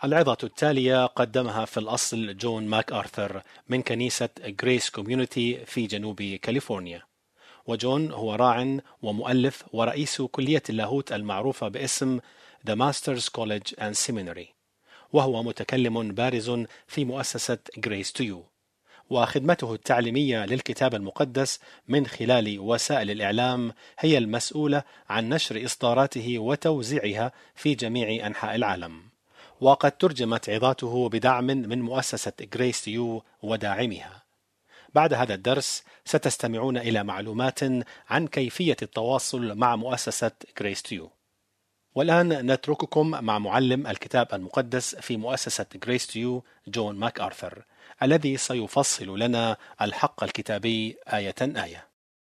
العظة التالية قدمها في الأصل جون ماك آرثر من كنيسة غريس كوميونيتي في جنوب كاليفورنيا. وجون هو راع ومؤلف ورئيس كلية اللاهوت المعروفة باسم The Masters College and Seminary، وهو متكلم بارز في مؤسسة Grace to You، وخدمته التعليمية للكتاب المقدس من خلال وسائل الإعلام هي المسؤولة عن نشر إصداراته وتوزيعها في جميع أنحاء العالم. وقد ترجمت عظاته بدعم من مؤسسة Grace to You وداعمها. بعد هذا الدرس ستستمعون إلى معلومات عن كيفية التواصل مع مؤسسة Grace to You. والآن نترككم مع معلم الكتاب المقدس في مؤسسة Grace to You جون ماك آرثر، الذي سيفصل لنا الحق الكتابي آية آية.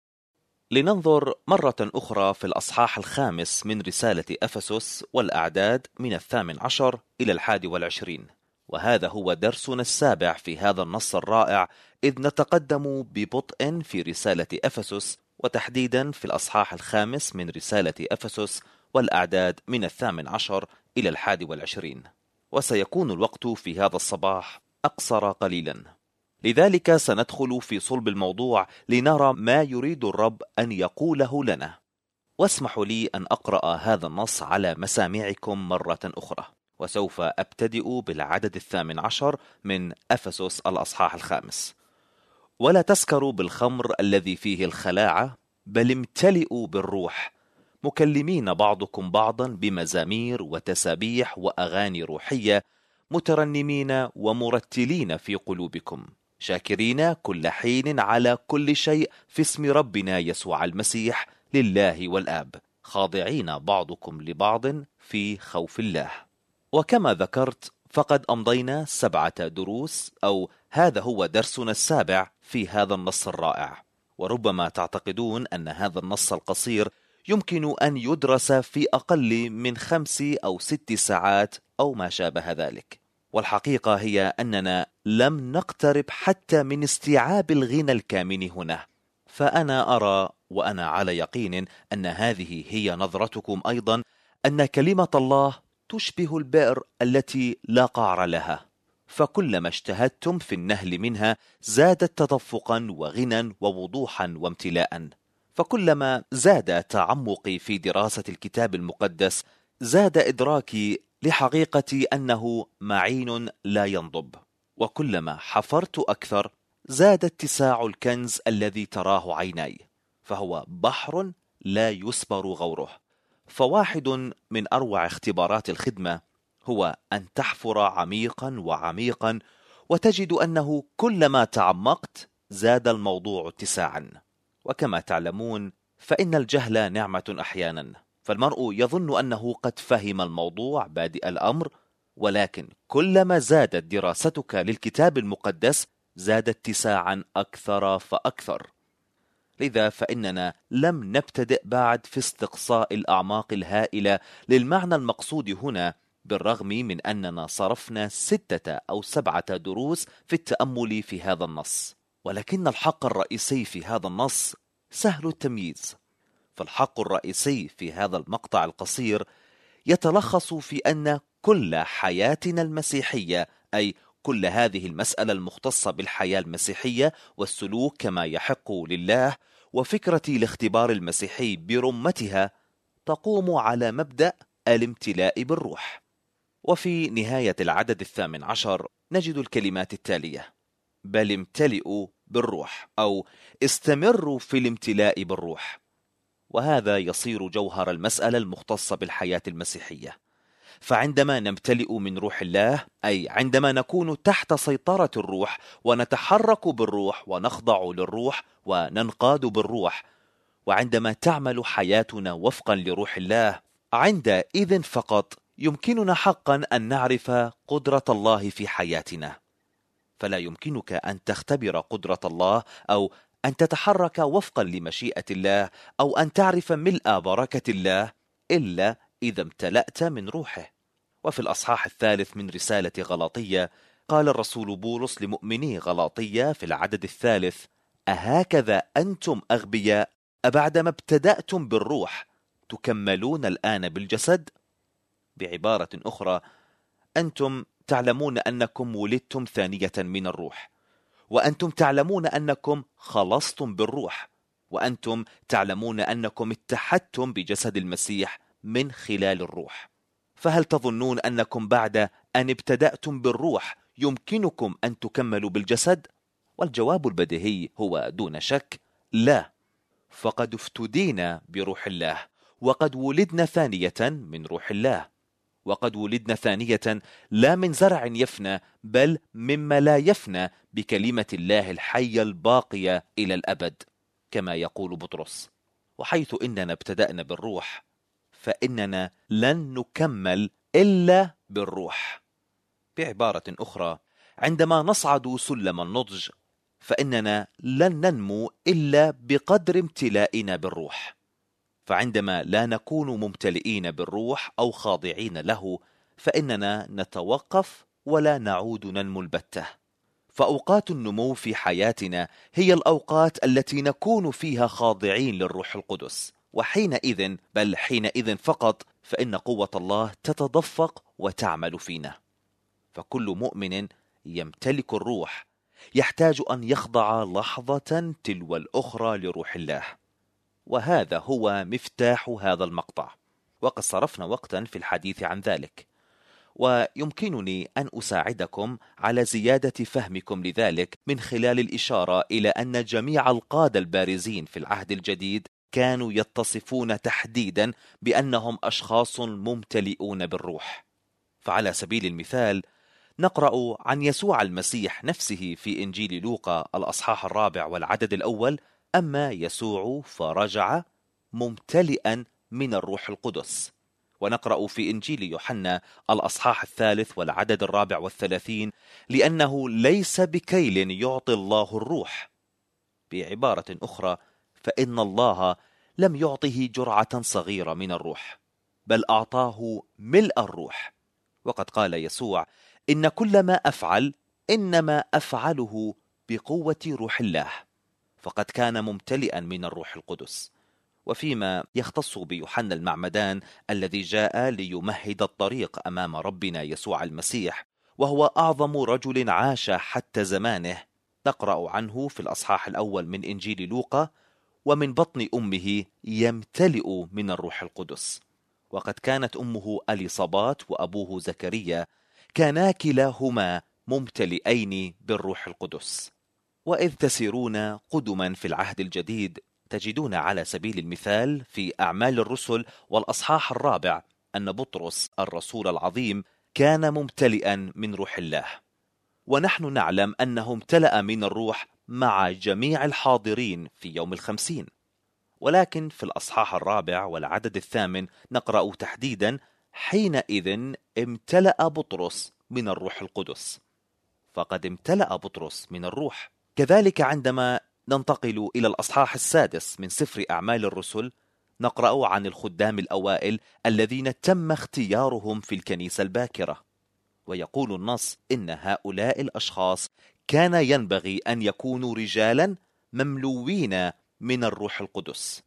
لننظر مرة أخرى في الأصحاح 5 من رسالة أفسس والأعداد من 18 إلى 21، وهذا هو درسنا 7 في هذا النص الرائع، إذ نتقدم ببطء في رسالة أفسس، وتحديدا في الأصحاح 5 من رسالة أفسس والأعداد من 18 إلى 21، وسيكون الوقت في هذا الصباح أقصر قليلا. لذلك سندخل في صلب الموضوع لنرى ما يريد الرب أن يقوله لنا. واسمحوا لي أن أقرأ هذا النص على مسامعكم مرة أخرى، وسوف أبتدئ بالعدد 18 من أفسس الأصحاح 5. ولا تسكروا بالخمر الذي فيه الخلاعة، بل امتلئوا بالروح، مكلمين بعضكم بعضا بمزامير وتسابيح وأغاني روحية، مترنمين ومرتلين في قلوبكم، شاكرين كل حين على كل شيء في اسم ربنا يسوع المسيح لله والآب، خاضعين بعضكم لبعض في خوف الله. وكما ذكرت فقد أمضينا 7 دروس، أو هذا هو درسنا 7 في هذا النص الرائع. وربما تعتقدون أن هذا النص القصير يمكن أن يدرس في أقل من 5 أو 6 ساعات أو ما شابه ذلك، والحقيقة هي أننا لم نقترب حتى من استيعاب الغنى الكامن هنا. فأنا أرى وأنا على يقين أن هذه هي نظرتكم أيضا، أن كلمة الله تشبه البئر التي لا قعر لها، فكلما اجتهدتم في النهل منها زادت تدفقا وغنى ووضوحا وامتلاء. فكلما زاد تعمقي في دراسة الكتاب المقدس زاد إدراكي لحقيقة أنه معين لا ينضب، وكلما حفرت أكثر زاد اتساع الكنز الذي تراه عيناي، فهو بحر لا يسبر غوره. فواحد من أروع اختبارات الخدمة هو أن تحفر عميقا وعميقا، وتجد أنه كلما تعمقت زاد الموضوع اتساعا. وكما تعلمون فإن الجهل نعمة أحيانا، فالمرء يظن أنه قد فهم الموضوع بادئ الأمر، ولكن كلما زادت دراستك للكتاب المقدس زاد اتساعا أكثر فأكثر. لذا فإننا لم نبتدئ بعد في استقصاء الأعماق الهائلة للمعنى المقصود هنا، بالرغم من أننا صرفنا 6 أو 7 دروس في التأمل في هذا النص. ولكن الحق الرئيسي في هذا النص سهل التمييز. فالحق الرئيسي في هذا المقطع القصير يتلخص في أن كل حياتنا المسيحية، أي كل هذه المسألة المختصة بالحياة المسيحية والسلوك كما يحق لله، وفكرة الاختبار المسيحي برمتها، تقوم على مبدأ الامتلاء بالروح. وفي نهاية العدد 18 نجد الكلمات التالية: بل امتلئوا بالروح، أو استمروا في الامتلاء بالروح. وهذا يصير جوهر المسألة المختصة بالحياة المسيحية. فعندما نمتلئ من روح الله، أي عندما نكون تحت سيطرة الروح ونتحرك بالروح ونخضع للروح وننقاد بالروح، وعندما تعمل حياتنا وفقا لروح الله، عندئذ فقط يمكننا حقا أن نعرف قدرة الله في حياتنا. فلا يمكنك أن تختبر قدرة الله أو أن تتحرك وفقا لمشيئة الله أو أن تعرف ملء بركة الله إلا إذا امتلأت من روحه. وفي الأصحاح 3 من رسالة غلاطية قال الرسول بولس لمؤمني غلاطية في العدد 3: أهكذا أنتم أغبياء أبعدما ابتدأتم بالروح تكملون الآن بالجسد؟ بعبارة أخرى، أنتم تعلمون أنكم ولدتم ثانية من الروح، وأنتم تعلمون أنكم خلصتم بالروح، وأنتم تعلمون أنكم اتحدتم بجسد المسيح من خلال الروح. فهل تظنون أنكم بعد أن ابتدأتم بالروح يمكنكم أن تكملوا بالجسد؟ والجواب البديهي هو دون شك لا. فقد افتدينا بروح الله، وقد ولدنا ثانية من روح الله، وقد ولدنا ثانية لا من زرع يفنى بل مما لا يفنى بكلمة الله الحية الباقية إلى الأبد، كما يقول بطرس. وحيث إننا ابتدأنا بالروح فإننا لن نكمل إلا بالروح. بعبارة أخرى، عندما نصعد سلم النضج فإننا لن ننمو إلا بقدر امتلائنا بالروح. فعندما لا نكون ممتلئين بالروح أو خاضعين له فإننا نتوقف ولا نعود ننمو البتة. فأوقات النمو في حياتنا هي الأوقات التي نكون فيها خاضعين للروح القدس، وحينئذ بل حينئذ فقط فإن قوة الله تتدفق وتعمل فينا. فكل مؤمن يمتلك الروح يحتاج أن يخضع لحظة تلو الأخرى لروح الله، وهذا هو مفتاح هذا المقطع، وقد صرفنا وقتا في الحديث عن ذلك، ويمكنني أن أساعدكم على زيادة فهمكم لذلك من خلال الإشارة إلى أن جميع القادة البارزين في العهد الجديد كانوا يتصفون تحديدا بأنهم أشخاص ممتلئون بالروح. فعلى سبيل المثال نقرأ عن يسوع المسيح نفسه في إنجيل لوقا الأصحاح 4 والعدد الأول: أما يسوع فرجع ممتلئا من الروح القدس. ونقرأ في إنجيل يوحنا الأصحاح 3 والعدد 34: لأنه ليس بكيل يعطي الله الروح. بعبارة أخرى، فإن الله لم يعطه جرعة صغيرة من الروح، بل أعطاه ملء الروح. وقد قال يسوع: إن كل ما أفعل إنما أفعله بقوة روح الله. فقد كان ممتلئا من الروح القدس. وفيما يختص بيوحنا المعمدان الذي جاء ليمهد الطريق أمام ربنا يسوع المسيح، وهو أعظم رجل عاش حتى زمانه، نقرأ عنه في الأصحاح الأول من إنجيل لوقا: ومن بطن أمه يمتلئ من الروح القدس. وقد كانت أمه أليصابات وأبوه زكريا كانا كلاهما ممتلئين بالروح القدس. وإذ تسيرون قدما في العهد الجديد تجدون على سبيل المثال في أعمال الرسل والأصحاح 4 أن بطرس الرسول العظيم كان ممتلئا من روح الله، ونحن نعلم أنه امتلأ من الروح مع جميع الحاضرين في يوم 50. ولكن في الأصحاح 4 والعدد 8 نقرأ تحديدا: حينئذ امتلأ بطرس من الروح القدس. فقد امتلأ بطرس من الروح. كذلك عندما ننتقل إلى الأصحاح 6 من سفر أعمال الرسل نقرأ عن الخدام الأوائل الذين تم اختيارهم في الكنيسة الباكرة، ويقول النص إن هؤلاء الأشخاص كان ينبغي أن يكونوا رجالا مملوين من الروح القدس.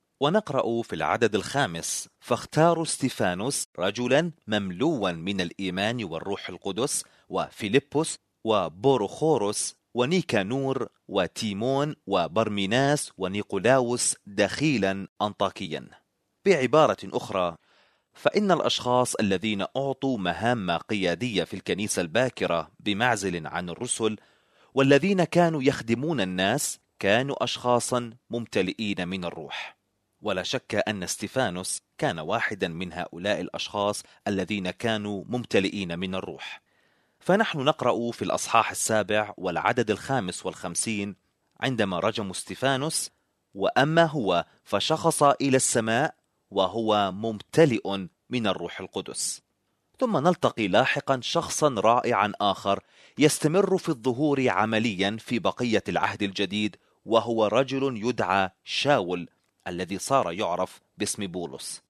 ونقرأ في العدد 5: فاختاروا ستيفانوس رجلا مملوا من الإيمان والروح القدس، وفيلبس وبوروخوروس ونيكانور وتيمون وبرميناس ونيقولاوس دخيلا أنطاكيا. بعبارة أخرى، فإن الأشخاص الذين أعطوا مهام قيادية في الكنيسة الباكرة بمعزل عن الرسل والذين كانوا يخدمون الناس كانوا أشخاصا ممتلئين من الروح. ولا شك أن ستيفانوس كان واحدا من هؤلاء الأشخاص الذين كانوا ممتلئين من الروح. فنحن نقرأ في الأصحاح 7 والعدد 55 عندما رجموا ستيفانوس: وأما هو فشخص إلى السماء وهو ممتلئ من الروح القدس. ثم نلتقي لاحقا شخصا رائعا آخر يستمر في الظهور عمليا في بقية العهد الجديد، وهو رجل يدعى شاول الذي صار يعرف باسم بولس.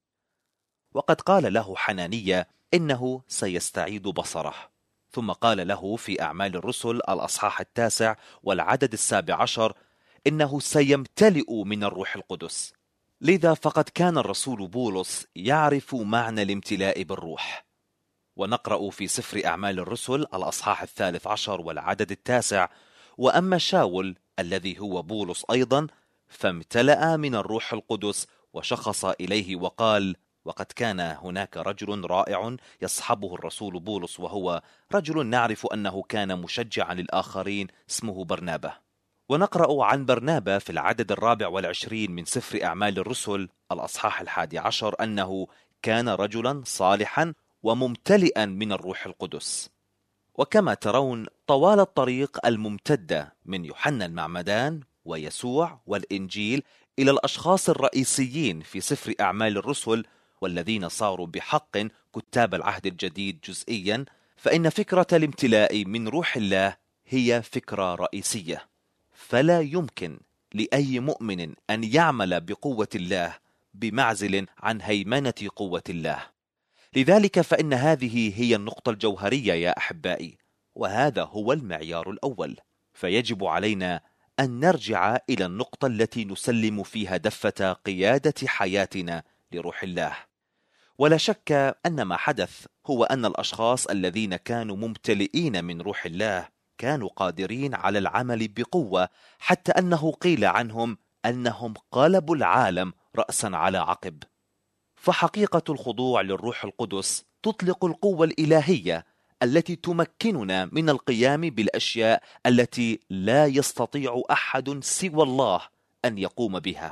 وقد قال له حنانية إنه سيستعيد بصره، ثم قال له في أعمال الرسل الأصحاح 9 والعدد 17 إنه سيمتلئ من الروح القدس. لذا فقد كان الرسول بولس يعرف معنى الامتلاء بالروح. ونقرأ في سفر أعمال الرسل الأصحاح 13 والعدد 9: وأما شاول الذي هو بولس أيضا فامتلأ من الروح القدس وشخص إليه وقال. وقد كان هناك رجل رائع يصحبه الرسول بولس، وهو رجل نعرف أنه كان مشجعا للآخرين، اسمه برنابة. ونقرأ عن برنابة في العدد 24 من سفر أعمال الرسل الأصحاح 11 أنه كان رجلا صالحا وممتلئا من الروح القدس. وكما ترون طوال الطريق الممتدة من يوحنا المعمدان ويسوع والإنجيل إلى الأشخاص الرئيسيين في سفر أعمال الرسل والذين صاروا بحق كتاب العهد الجديد جزئيا، فإن فكرة الامتلاء من روح الله هي فكرة رئيسية، فلا يمكن لأي مؤمن أن يعمل بقوة الله بمعزل عن هيمنة قوة الله. لذلك فإن هذه هي النقطة الجوهرية يا أحبائي، وهذا هو المعيار الأول. فيجب علينا أن نرجع إلى النقطة التي نسلم فيها دفة قيادة حياتنا لروح الله. ولا شك أن ما حدث هو أن الأشخاص الذين كانوا ممتلئين من روح الله كانوا قادرين على العمل بقوة، حتى أنه قيل عنهم أنهم قلبوا العالم رأسا على عقب. فحقيقة الخضوع للروح القدس تطلق القوة الإلهية التي تمكننا من القيام بالأشياء التي لا يستطيع أحد سوى الله أن يقوم بها.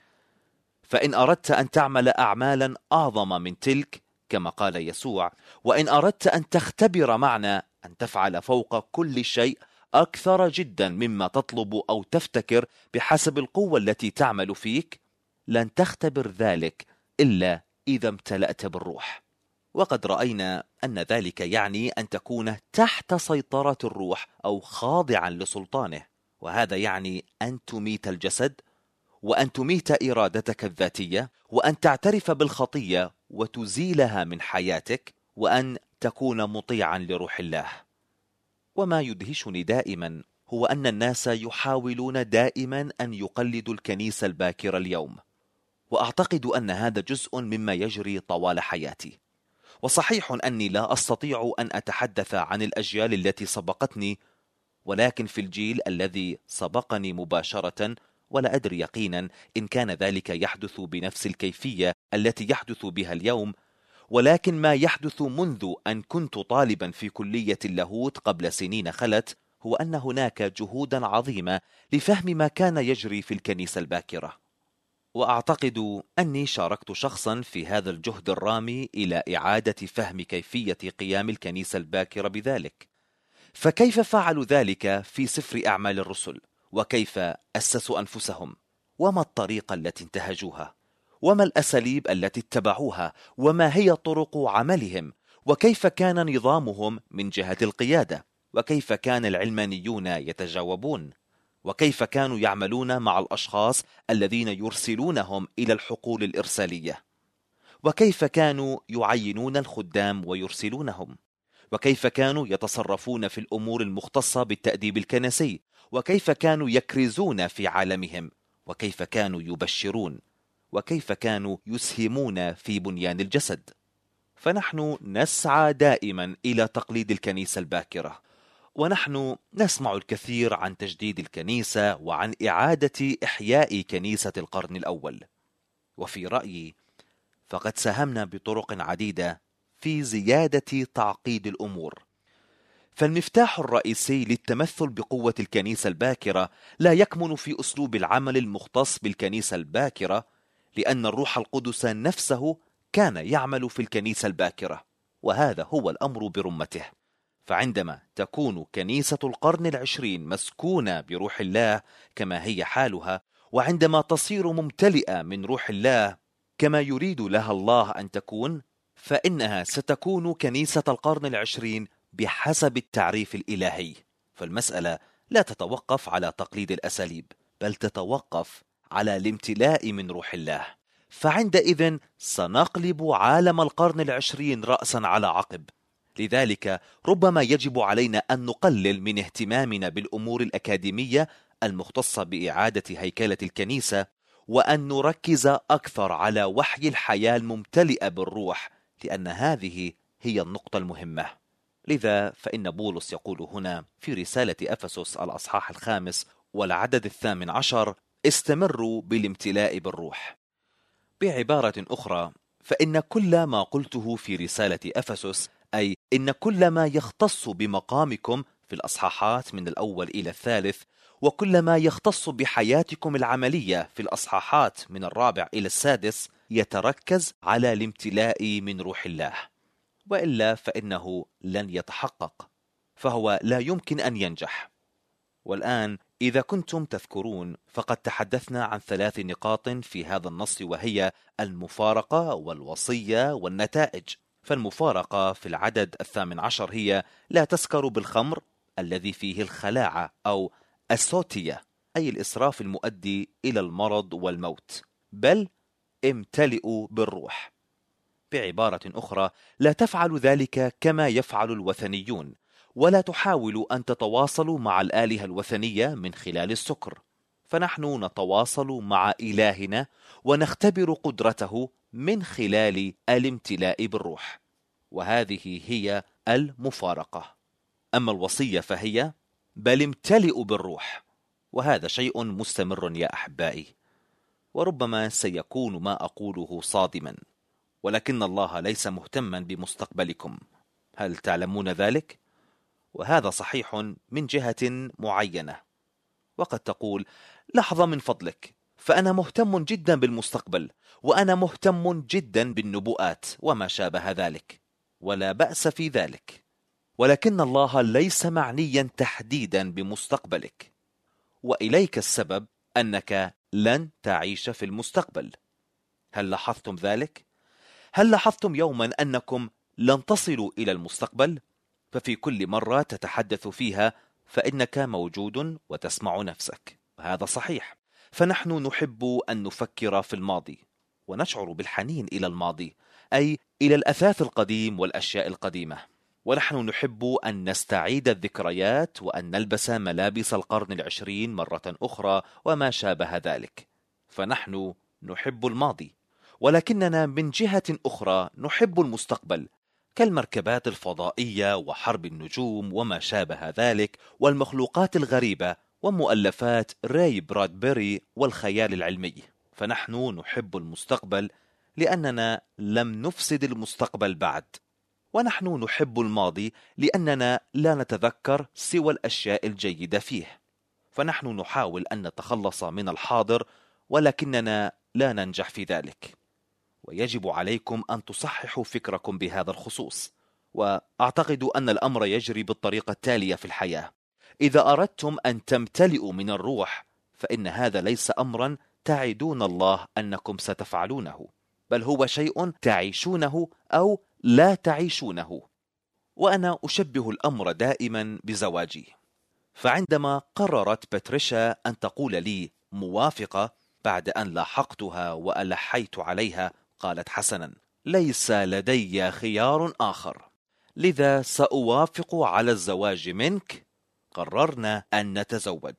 فإن أردت أن تعمل أعمالا أعظم من تلك كما قال يسوع، وإن أردت أن تختبر معنى أن تفعل فوق كل شيء أكثر جدا مما تطلب أو تفتكر بحسب القوة التي تعمل فيك، لن تختبر ذلك إلا إذا امتلأت بالروح. وقد رأينا أن ذلك يعني أن تكون تحت سيطرة الروح أو خاضعا لسلطانه، وهذا يعني أن تميت الجسد، وأن تميت إرادتك الذاتية، وأن تعترف بالخطية وتزيلها من حياتك، وأن تكون مطيعا لروح الله. وما يدهشني دائما هو أن الناس يحاولون دائما أن يقلدوا الكنيسة الباكرة اليوم، وأعتقد أن هذا جزء مما يجري طوال حياتي. وصحيح أني لا أستطيع أن أتحدث عن الأجيال التي سبقتني، ولكن في الجيل الذي سبقني مباشرة، ولا أدري يقينا إن كان ذلك يحدث بنفس الكيفية التي يحدث بها اليوم، ولكن ما يحدث منذ أن كنت طالبا في كلية اللاهوت قبل سنين خلت هو أن هناك جهودا عظيمة لفهم ما كان يجري في الكنيسة الباكرة. وأعتقد أني شاركت شخصا في هذا الجهد الرامي إلى إعادة فهم كيفية قيام الكنيسة الباكرة بذلك. فكيف فعلوا ذلك في سفر أعمال الرسل؟ وكيف أسسوا أنفسهم؟ وما الطريقة التي انتهجوها؟ وما الأساليب التي اتبعوها؟ وما هي طرق عملهم؟ وكيف كان نظامهم من جهة القيادة؟ وكيف كان العلمانيون يتجاوبون؟ وكيف كانوا يعملون مع الأشخاص الذين يرسلونهم إلى الحقول الإرسالية؟ وكيف كانوا يعينون الخدام ويرسلونهم؟ وكيف كانوا يتصرفون في الأمور المختصة بالتأديب الكنسي؟ وكيف كانوا يكرزون في عالمهم؟ وكيف كانوا يبشرون؟ وكيف كانوا يسهمون في بنيان الجسد؟ فنحن نسعى دائما إلى تقليد الكنيسة الباكرة، ونحن نسمع الكثير عن تجديد الكنيسة وعن إعادة إحياء كنيسة القرن الأول. وفي رأيي فقد ساهمنا بطرق عديدة في زيادة تعقيد الأمور. فالمفتاح الرئيسي للتمثل بقوة الكنيسة الباكرة لا يكمن في أسلوب العمل المختص بالكنيسة الباكرة، لأن الروح القدس نفسه كان يعمل في الكنيسة الباكرة، وهذا هو الأمر برمته. فعندما تكون كنيسة القرن العشرين مسكونة بروح الله كما هي حالها، وعندما تصير ممتلئة من روح الله كما يريد لها الله أن تكون، فإنها ستكون كنيسة القرن العشرين بحسب التعريف الإلهي. فالمسألة لا تتوقف على تقليد الأساليب، بل تتوقف على الامتلاء من روح الله. فعندئذ سنقلب عالم القرن العشرين رأسا على عقب. لذلك ربما يجب علينا أن نقلل من اهتمامنا بالأمور الأكاديمية المختصة بإعادة هيكلة الكنيسة، وأن نركز أكثر على وحي الحياة الممتلئة بالروح، لأن هذه هي النقطة المهمة. لذا فإن بولس يقول هنا في رسالة أفسس الأصحاح 5 والعدد 18: استمروا بالامتلاء بالروح. بعبارة أخرى، فإن كل ما قلته في رسالة أفسس، أي إن كل ما يختص بمقامكم في الأصحاحات من الأول إلى الثالث، وكل ما يختص بحياتكم العملية في الأصحاحات من الرابع إلى السادس، يتركز على الامتلاء من روح الله، وإلا فإنه لن يتحقق، فهو لا يمكن أن ينجح. والآن إذا كنتم تذكرون فقد تحدثنا عن 3 نقاط في هذا النص، وهي المفارقة والوصية والنتائج. فالمفارقة في العدد 18 هي: لا تسكروا بالخمر الذي فيه الخلاعة أو السوتية، أي الإسراف المؤدي إلى المرض والموت، بل امتلئوا بالروح. بعبارة أخرى، لا تفعلوا ذلك كما يفعل الوثنيون، ولا تحاولوا أن تتواصلوا مع الآلهة الوثنية من خلال السكر، فنحن نتواصل مع إلهنا ونختبر قدرته من خلال الامتلاء بالروح، وهذه هي المفارقة. أما الوصية فهي: بل امتلئوا بالروح، وهذا شيء مستمر يا أحبائي، وربما سيكون ما أقوله صادما، ولكن الله ليس مهتما بمستقبلكم. هل تعلمون ذلك؟ وهذا صحيح من جهة معينة. وقد تقول: لحظة من فضلك، فأنا مهتم جدا بالمستقبل، وأنا مهتم جدا بالنبوءات وما شابه ذلك، ولا بأس في ذلك، ولكن الله ليس معنيا تحديدا بمستقبلك، وإليك السبب أنك لن تعيش في المستقبل. هل لاحظتم ذلك؟ هل لاحظتم يوما أنكم لن تصلوا إلى المستقبل؟ ففي كل مرة تتحدث فيها فإنك موجود وتسمع نفسك، وهذا صحيح. فنحن نحب أن نفكر في الماضي، ونشعر بالحنين إلى الماضي، أي إلى الأثاث القديم والأشياء القديمة، ونحن نحب أن نستعيد الذكريات وأن نلبس ملابس القرن 20 مرة أخرى وما شابه ذلك. فنحن نحب الماضي، ولكننا من جهة أخرى نحب المستقبل، كالمركبات الفضائية وحرب النجوم وما شابه ذلك، والمخلوقات الغريبة ومؤلفات راي برادبري والخيال العلمي. فنحن نحب المستقبل لأننا لم نفسد المستقبل بعد، ونحن نحب الماضي لأننا لا نتذكر سوى الأشياء الجيدة فيه. فنحن نحاول أن نتخلص من الحاضر، ولكننا لا ننجح في ذلك. ويجب عليكم أن تصححوا فكركم بهذا الخصوص. وأعتقد أن الأمر يجري بالطريقة التالية في الحياة: إذا أردتم أن تمتلئوا من الروح، فإن هذا ليس أمرا تعدون الله أنكم ستفعلونه، بل هو شيء تعيشونه أو لا تعيشونه. وأنا أشبه الأمر دائما بزواجي. فعندما قررت باتريشا أن تقول لي موافقة بعد أن لاحقتها وألحيت عليها، قالت: حسنا، ليس لدي خيار آخر، لذا سأوافق على الزواج منك. قررنا أن نتزوج،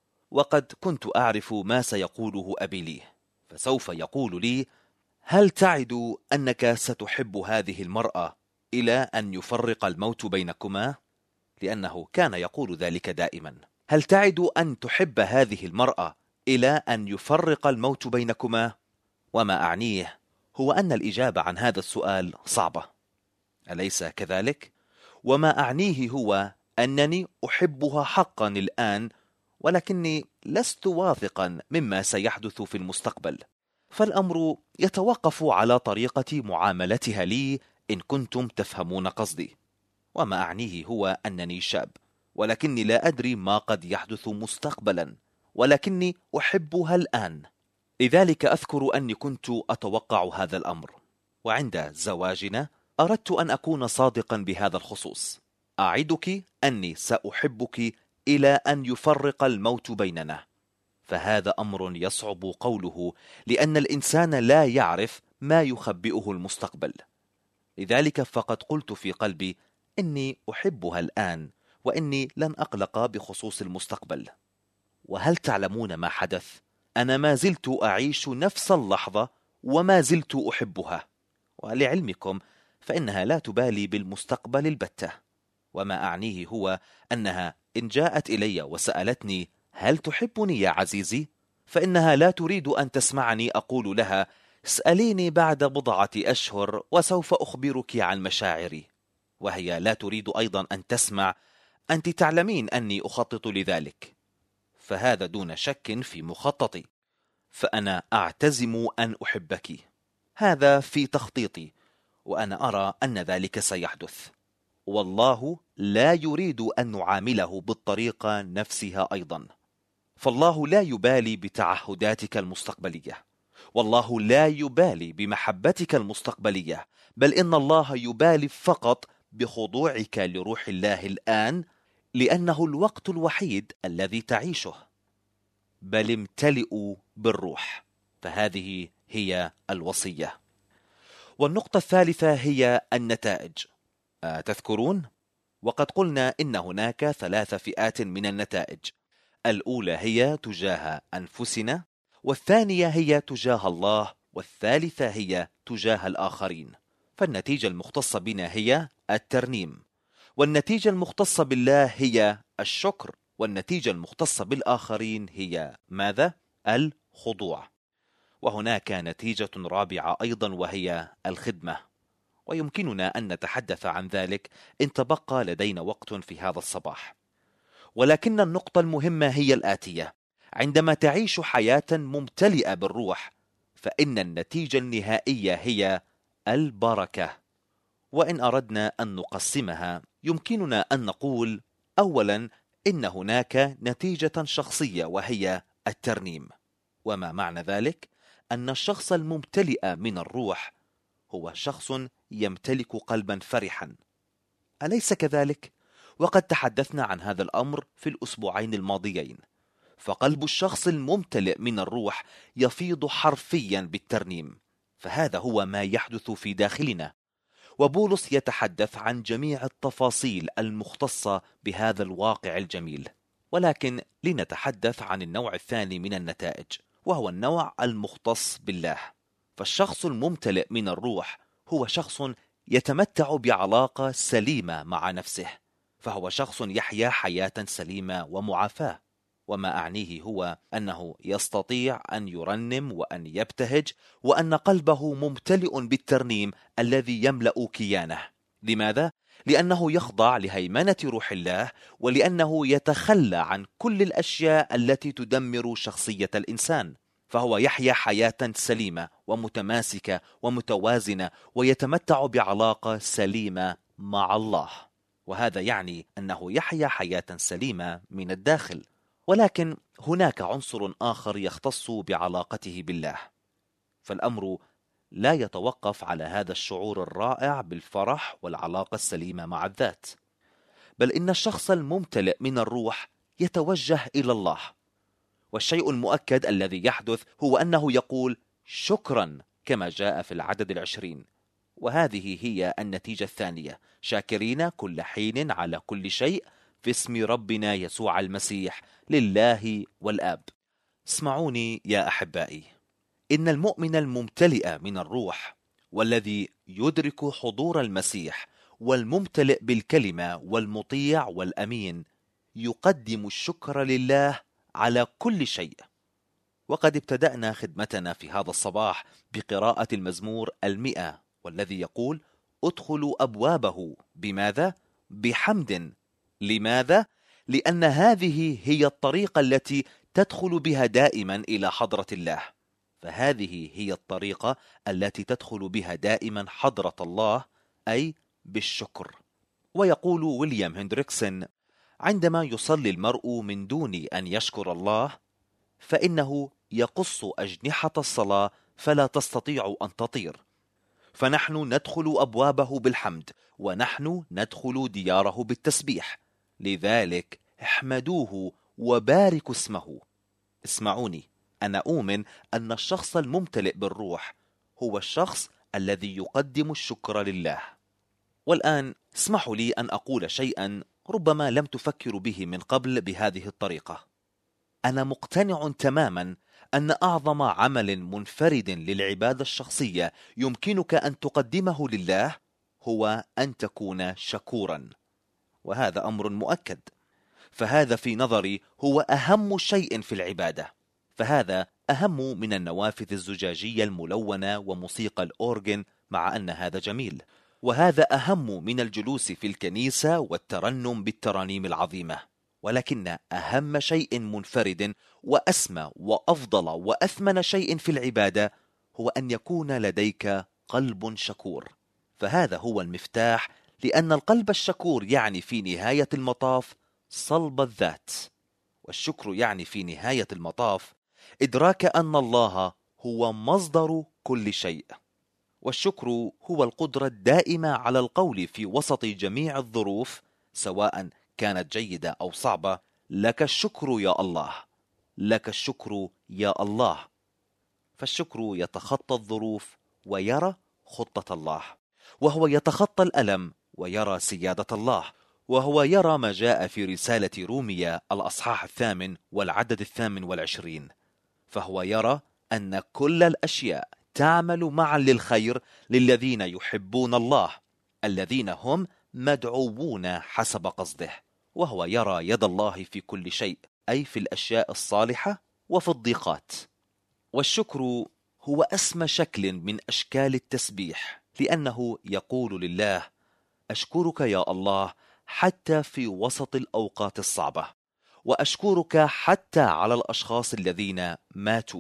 وقد كنت أعرف ما سيقوله أبي لي، فسوف يقول لي: هل تعد أنك ستحب هذه المرأة إلى أن يفرق الموت بينكما؟ لأنه كان يقول ذلك دائما. هل تعد أن تحب هذه المرأة إلى أن يفرق الموت بينكما؟ وما أعنيه هو أن الإجابة عن هذا السؤال صعبة، أليس كذلك؟ وما أعنيه هو أنني أحبها حقا الآن، ولكني لست واثقا مما سيحدث في المستقبل. فالأمر يتوقف على طريقة معاملتها لي، إن كنتم تفهمون قصدي. وما أعنيه هو أنني شاب، ولكني لا أدري ما قد يحدث مستقبلا، ولكني أحبها الآن. لذلك أذكر أني كنت أتوقع هذا الأمر، وعند زواجنا أردت أن أكون صادقا بهذا الخصوص. أعدك أني سأحبك إلى أن يفرق الموت بيننا. فهذا أمر يصعب قوله، لأن الإنسان لا يعرف ما يخبئه المستقبل. لذلك فقد قلت في قلبي إني أحبها الآن، وإني لن أقلق بخصوص المستقبل. وهل تعلمون ما حدث؟ أنا ما زلت أعيش نفس اللحظة، وما زلت أحبها. ولعلمكم فإنها لا تبالي بالمستقبل البتة. وما أعنيه هو أنها إن جاءت إلي وسألتني هل تحبني يا عزيزي؟ فإنها لا تريد أن تسمعني أقول لها اسأليني بعد بضعة أشهر وسوف أخبرك عن مشاعري، وهي لا تريد أيضا أن تسمع أنت تعلمين أني أخطط لذلك. فهذا دون شك في مخططي، فأنا أعتزم أن أحبك، هذا في تخطيطي، وأنا أرى أن ذلك سيحدث. والله لا يريد أن نعامله بالطريقة نفسها أيضا، فالله لا يبالي بتعهداتك المستقبلية، والله لا يبالي بمحبتك المستقبلية، بل إن الله يبالي فقط بخضوعك لروح الله الآن، لأنه الوقت الوحيد الذي تعيشه. بل امتلئوا بالروح، فهذه هي الوصية. والنقطة الثالثة هي النتائج. تذكرون؟ وقد قلنا إن هناك 3 فئات من النتائج. الأولى هي تجاه أنفسنا، والثانية هي تجاه الله، والثالثة هي تجاه الآخرين. فالنتيجة المختصة بنا هي الترنيم، والنتيجة المختصة بالله هي الشكر، والنتيجة المختصة بالآخرين هي ماذا؟ الخضوع. وهناك نتيجة رابعة أيضا وهي الخدمة، ويمكننا أن نتحدث عن ذلك إن تبقى لدينا وقت في هذا الصباح. ولكن النقطة المهمة هي الآتية: عندما تعيش حياة ممتلئة بالروح فإن النتيجة النهائية هي البركة. وإن أردنا أن نقسمها يمكننا أن نقول أولا إن هناك نتيجة شخصية وهي الترنيم. وما معنى ذلك؟ أن الشخص الممتلئ من الروح هو شخص يمتلك قلبا فرحا، أليس كذلك؟ وقد تحدثنا عن هذا الأمر في الأسبوعين الماضيين. فقلب الشخص الممتلئ من الروح يفيض حرفيا بالترنيم، فهذا هو ما يحدث في داخلنا. وبولس يتحدث عن جميع التفاصيل المختصة بهذا الواقع الجميل. ولكن لنتحدث عن النوع الثاني من النتائج، وهو النوع المختص بالله. فالشخص الممتلئ من الروح هو شخص يتمتع بعلاقة سليمة مع نفسه، فهو شخص يحيا حياة سليمة ومعافاة. وما أعنيه هو أنه يستطيع أن يرنم وأن يبتهج، وأن قلبه ممتلئ بالترنيم الذي يملأ كيانه. لماذا؟ لأنه يخضع لهيمنة روح الله، ولأنه يتخلى عن كل الأشياء التي تدمر شخصية الإنسان. فهو يحيا حياة سليمة ومتماسكة ومتوازنة، ويتمتع بعلاقة سليمة مع الله. وهذا يعني أنه يحيا حياة سليمة من الداخل. ولكن هناك عنصر آخر يختص بعلاقته بالله، فالأمر لا يتوقف على هذا الشعور الرائع بالفرح والعلاقة السليمة مع الذات، بل إن الشخص الممتلئ من الروح يتوجه إلى الله. والشيء المؤكد الذي يحدث هو أنه يقول شكرا كما جاء في العدد 20. وهذه هي النتيجة الثانية: شاكرين كل حين على كل شيء في اسم ربنا يسوع المسيح لله والآب. اسمعوني يا أحبائي، إن المؤمن الممتلئ من الروح والذي يدرك حضور المسيح والممتلئ بالكلمة والمطيع والأمين يقدم الشكر لله على كل شيء. وقد ابتدأنا خدمتنا في هذا الصباح بقراءة المزمور 100، والذي يقول ادخلوا أبوابه بماذا؟ بحمد. لماذا؟ لأن هذه هي الطريقة التي تدخل بها دائما إلى حضرة الله. فهذه هي الطريقة التي تدخل بها دائما حضرة الله، أي بالشكر. ويقول ويليام هندريكسون: عندما يصلي المرء من دون أن يشكر الله فإنه يقص أجنحة الصلاة فلا تستطيع أن تطير. فنحن ندخل أبوابه بالحمد، ونحن ندخل دياره بالتسبيح، لذلك احمدوه وباركوا اسمه. اسمعوني، أنا أؤمن أن الشخص الممتلئ بالروح هو الشخص الذي يقدم الشكر لله. والآن اسمحوا لي أن أقول شيئا ربما لم تفكروا به من قبل بهذه الطريقة. أنا مقتنع تماما أن أعظم عمل منفرد للعبادة الشخصية يمكنك أن تقدمه لله هو أن تكون شكورا، وهذا أمر مؤكد، فهذا في نظري هو أهم شيء في العبادة، فهذا أهم من النوافذ الزجاجية الملونة وموسيقى الأورغن، مع أن هذا جميل، وهذا أهم من الجلوس في الكنيسة والترنم بالترانيم العظيمة. ولكن أهم شيء منفرد وأسمى وأفضل وأثمن شيء في العبادة هو أن يكون لديك قلب شكور، فهذا هو المفتاح، لأن القلب الشكور يعني في نهاية المطاف صلب الذات، والشكر يعني في نهاية المطاف إدراك أن الله هو مصدر كل شيء، والشكر هو القدرة الدائمة على القول في وسط جميع الظروف سواء كانت جيدة أو صعبة: لك الشكر يا الله، لك الشكر يا الله. فالشكر يتخطى الظروف ويرى خطة الله، وهو يتخطى الألم ويرى سيادة الله، وهو يرى ما جاء في رسالة رومية الأصحاح 8 والعدد 28، فهو يرى أن كل الأشياء تعمل معا للخير للذين يحبون الله، الذين هم مدعوون حسب قصده، وهو يرى يد الله في كل شيء، أي في الأشياء الصالحة وفي الضيقات. والشكر هو أسمى شكل من أشكال التسبيح، لأنه يقول لله: أشكرك يا الله حتى في وسط الأوقات الصعبة، وأشكرك حتى على الأشخاص الذين ماتوا،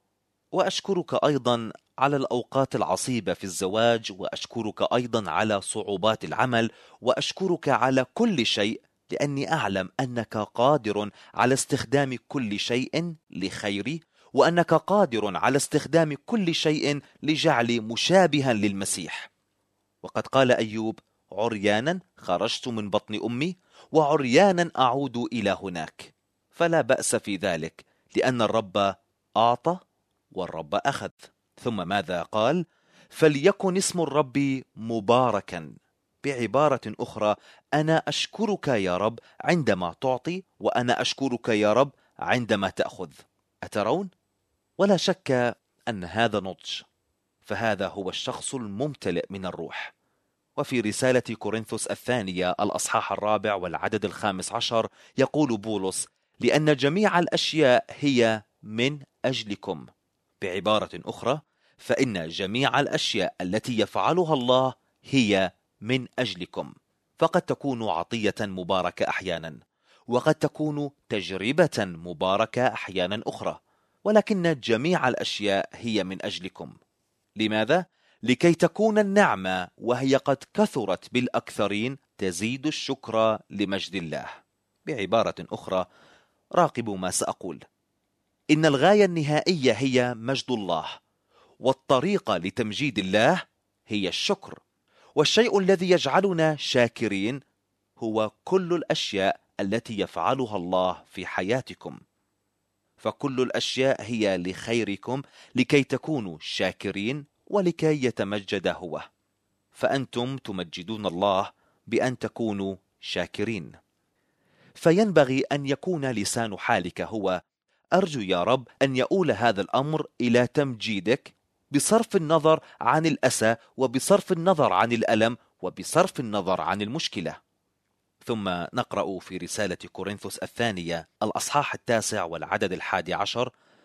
وأشكرك أيضا على الأوقات العصيبة في الزواج، وأشكرك أيضا على صعوبات العمل، وأشكرك على كل شيء، لأني أعلم أنك قادر على استخدام كل شيء لخيري، وأنك قادر على استخدام كل شيء لجعلي مشابها للمسيح. وقد قال أيوب: عريانا خرجت من بطن أمي، وعريانا أعود إلى هناك. فلا بأس في ذلك، لأن الرب أعطى والرب أخذ. ثم ماذا قال؟ فليكن اسم الرب مباركا. بعبارة أخرى: أنا أشكرك يا رب عندما تعطي، وأنا أشكرك يا رب عندما تأخذ. أترون؟ ولا شك أن هذا نضج، فهذا هو الشخص الممتلئ من الروح. وفي رسالة كورنثوس الثانية الأصحاح 4 والعدد 15 يقول بولس: لأن جميع الأشياء هي من أجلكم. بعبارة أخرى: فإن جميع الأشياء التي يفعلها الله هي من أجلكم. فقد تكون عطية مباركة أحيانا، وقد تكون تجربة مباركة أحيانا أخرى، ولكن جميع الأشياء هي من أجلكم. لماذا؟ لكي تكون النعمة وهي قد كثرت بالأكثرين تزيد الشكر لمجد الله. بعبارة أخرى، راقبوا ما سأقول: إن الغاية النهائية هي مجد الله، والطريقة لتمجيد الله هي الشكر، والشيء الذي يجعلنا شاكرين هو كل الأشياء التي يفعلها الله في حياتكم، فكل الأشياء هي لخيركم لكي تكونوا شاكرين ولكي يتمجد هو، فأنتم تمجدون الله بأن تكونوا شاكرين. فينبغي أن يكون لسان حالك هو: أرجو يا رب أن يؤول هذا الأمر إلى تمجيدك، بصرف النظر عن الأسى، وبصرف النظر عن الألم، وبصرف النظر عن المشكلة. ثم نقرأ في رسالة كورنثوس الثانية الأصحاح 9 والعدد 11: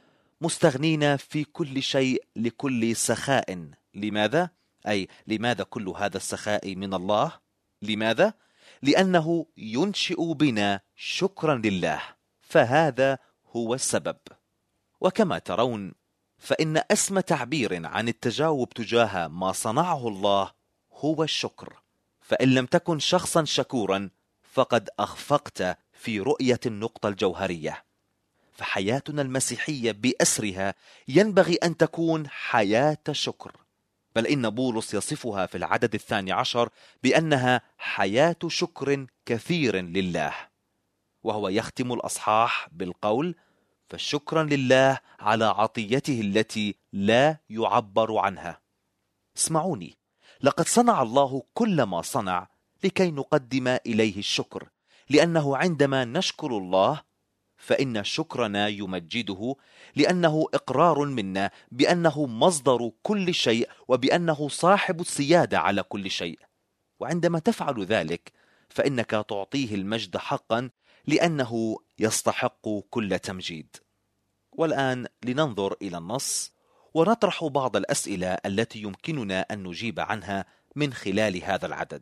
مستغنين في كل شيء لكل سخاء. لماذا؟ أي لماذا كل هذا السخاء من الله؟ لماذا؟ لأنه ينشئ بنا شكرا لله، فهذا هو السبب. وكما ترون، فإن أسمى تعبير عن التجاوب تجاه ما صنعه الله هو الشكر. فإن لم تكن شخصا شكورا فقد أخفقت في رؤية النقطة الجوهرية. فحياتنا المسيحية بأسرها ينبغي أن تكون حياة شكر، بل إن بولس يصفها في العدد 12 بأنها حياة شكر كثير لله، وهو يختم الأصحاح بالقول: فشكرا لله على عطيته التي لا يعبر عنها. اسمعوني، لقد صنع الله كل ما صنع لكي نقدم إليه الشكر، لأنه عندما نشكر الله فإن شكرنا يمجده، لأنه إقرار منا بأنه مصدر كل شيء، وبأنه صاحب السيادة على كل شيء. وعندما تفعل ذلك فإنك تعطيه المجد حقا لأنه يستحق كل تمجيد. والآن لننظر إلى النص ونطرح بعض الأسئلة التي يمكننا أن نجيب عنها من خلال هذا العدد.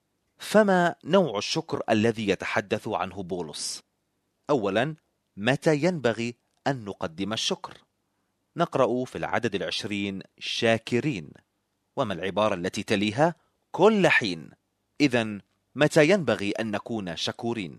فما نوع الشكر الذي يتحدث عنه بولس؟ أولا، متى ينبغي أن نقدم الشكر؟ نقرأ في العدد 20 شاكرين، وما العبارة التي تليها؟ كل حين. إذن متى ينبغي أن نكون شكورين؟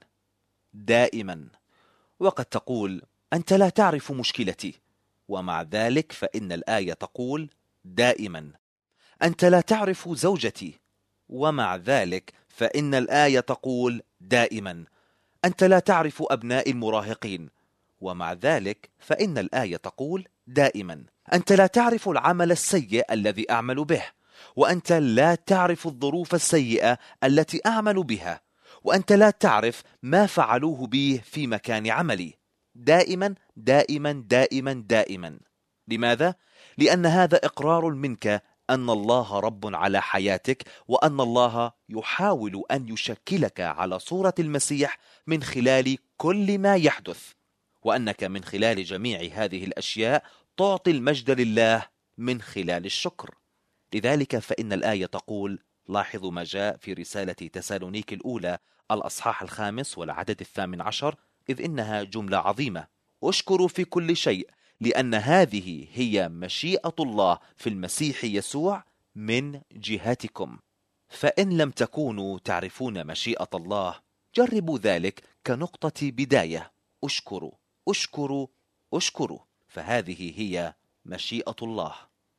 دائما. وقد تقول أنت لا تعرف مشكلتي، ومع ذلك فإن الآية تقول دائما. أنت لا تعرف زوجتي، ومع ذلك فإن الآية تقول دائما. أنت لا تعرف أبناء المراهقين، ومع ذلك فإن الآية تقول دائما. أنت لا تعرف العمل السيء الذي أعمل به، وأنت لا تعرف الظروف السيئة التي أعمل بها، وأنت لا تعرف ما فعلوه بي في مكان عملي. دائما دائما دائما دائما. لماذا؟ لأن هذا إقرار منك أن الله رب على حياتك، وأن الله يحاول أن يشكلك على صورة المسيح من خلال كل ما يحدث، وأنك من خلال جميع هذه الأشياء تعطي المجد لله من خلال الشكر. لذلك فإن الآية تقول، لاحظوا ما جاء في رسالة تسالونيك الأولى الأصحاح 5 والعدد 18، إذ إنها جملة عظيمة: اشكروا في كل شيء لأن هذه هي مشيئة الله في المسيح يسوع من جهتكم. فإن لم تكونوا تعرفون مشيئة الله، جربوا ذلك كنقطة بداية. اشكروا اشكروا اشكروا، فهذه هي مشيئة الله.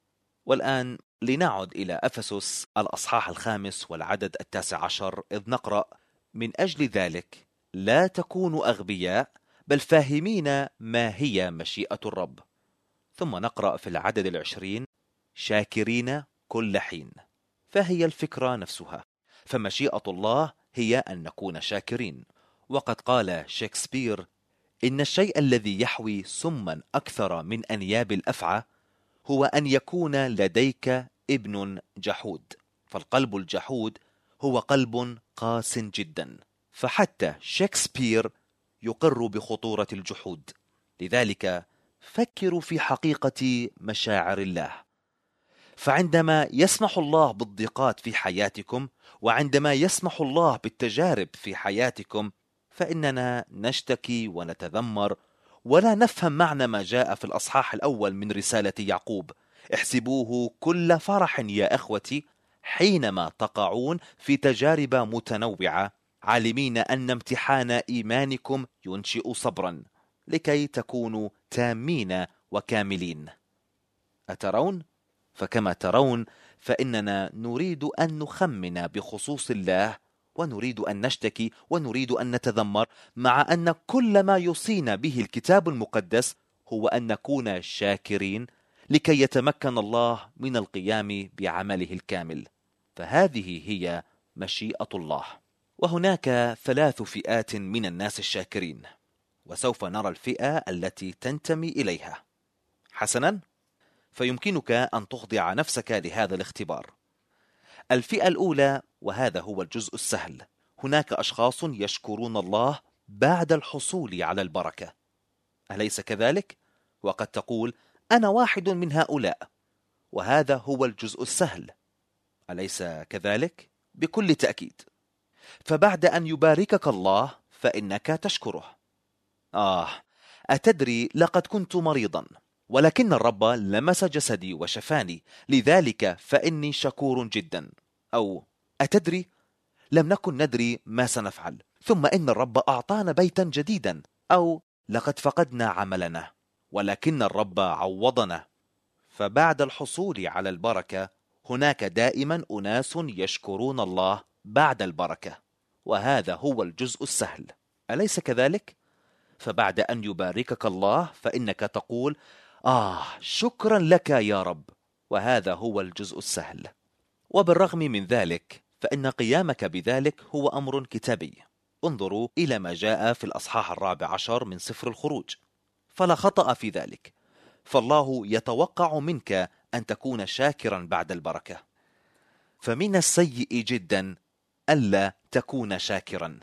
والآن لنعد إلى أفسس الأصحاح 5 والعدد 19، إذ نقرأ: من أجل ذلك لا تكونوا أغبياء، بل فاهمين ما هي مشيئة الرب. ثم نقرأ في العدد 20 شاكرين كل حين. فهي الفكرة نفسها، فمشيئة الله هي أن نكون شاكرين. وقد قال شكسبير: إن الشيء الذي يحوي سما أكثر من أنياب الأفعى هو أن يكون لديك ابن جحود. فالقلب الجحود هو قلب قاس جدا، فحتى شكسبير يقر بخطورة الجحود. لذلك فكروا في حقيقة مشاعر الله. فعندما يسمح الله بالضيقات في حياتكم، وعندما يسمح الله بالتجارب في حياتكم، فإننا نشتكي ونتذمر ولا نفهم معنى ما جاء في الأصحاح الأول من رسالة يعقوب: احسبوه كل فرح يا أخوتي حينما تقعون في تجارب متنوعة، عالمين أن امتحان إيمانكم ينشئ صبرا، لكي تكونوا تامين وكاملين. أترون؟ فكما ترون فإننا نريد أن نخمن بخصوص الله، ونريد أن نشتكي، ونريد أن نتذمر، مع أن كل ما يوصينا به الكتاب المقدس هو أن نكون شاكرين لكي يتمكن الله من القيام بعمله الكامل. فهذه هي مشيئة الله. وهناك 3 فئات من الناس الشاكرين، وسوف نرى الفئة التي تنتمي إليها. حسنا، فيمكنك أن تخضع نفسك لهذا الاختبار. الفئة الأولى، وهذا هو الجزء السهل، هناك أشخاص يشكرون الله بعد الحصول على البركة. أليس كذلك؟ وقد تقول أنا واحد من هؤلاء، وهذا هو الجزء السهل. أليس كذلك؟ بكل تأكيد. فبعد أن يباركك الله فإنك تشكره. أتدري لقد كنت مريضا، ولكن الرب لمس جسدي وشفاني، لذلك فإني شكور جدا. أو أتدري لم نكن ندري ما سنفعل، ثم إن الرب أعطانا بيتا جديدا. أو لقد فقدنا عملنا، ولكن الرب عوضنا. فبعد الحصول على البركة هناك دائما أناس يشكرون الله بعد البركة، وهذا هو الجزء السهل. أليس كذلك؟ فبعد أن يباركك الله فإنك تقول شكرا لك يا رب، وهذا هو الجزء السهل. وبالرغم من ذلك فإن قيامك بذلك هو أمر كتابي. انظروا إلى ما جاء في الأصحاح 14 من سفر الخروج، فلا خطأ في ذلك. فالله يتوقع منك أن تكون شاكرا بعد البركة. فمن السيء جدا ألا تكون شاكرا.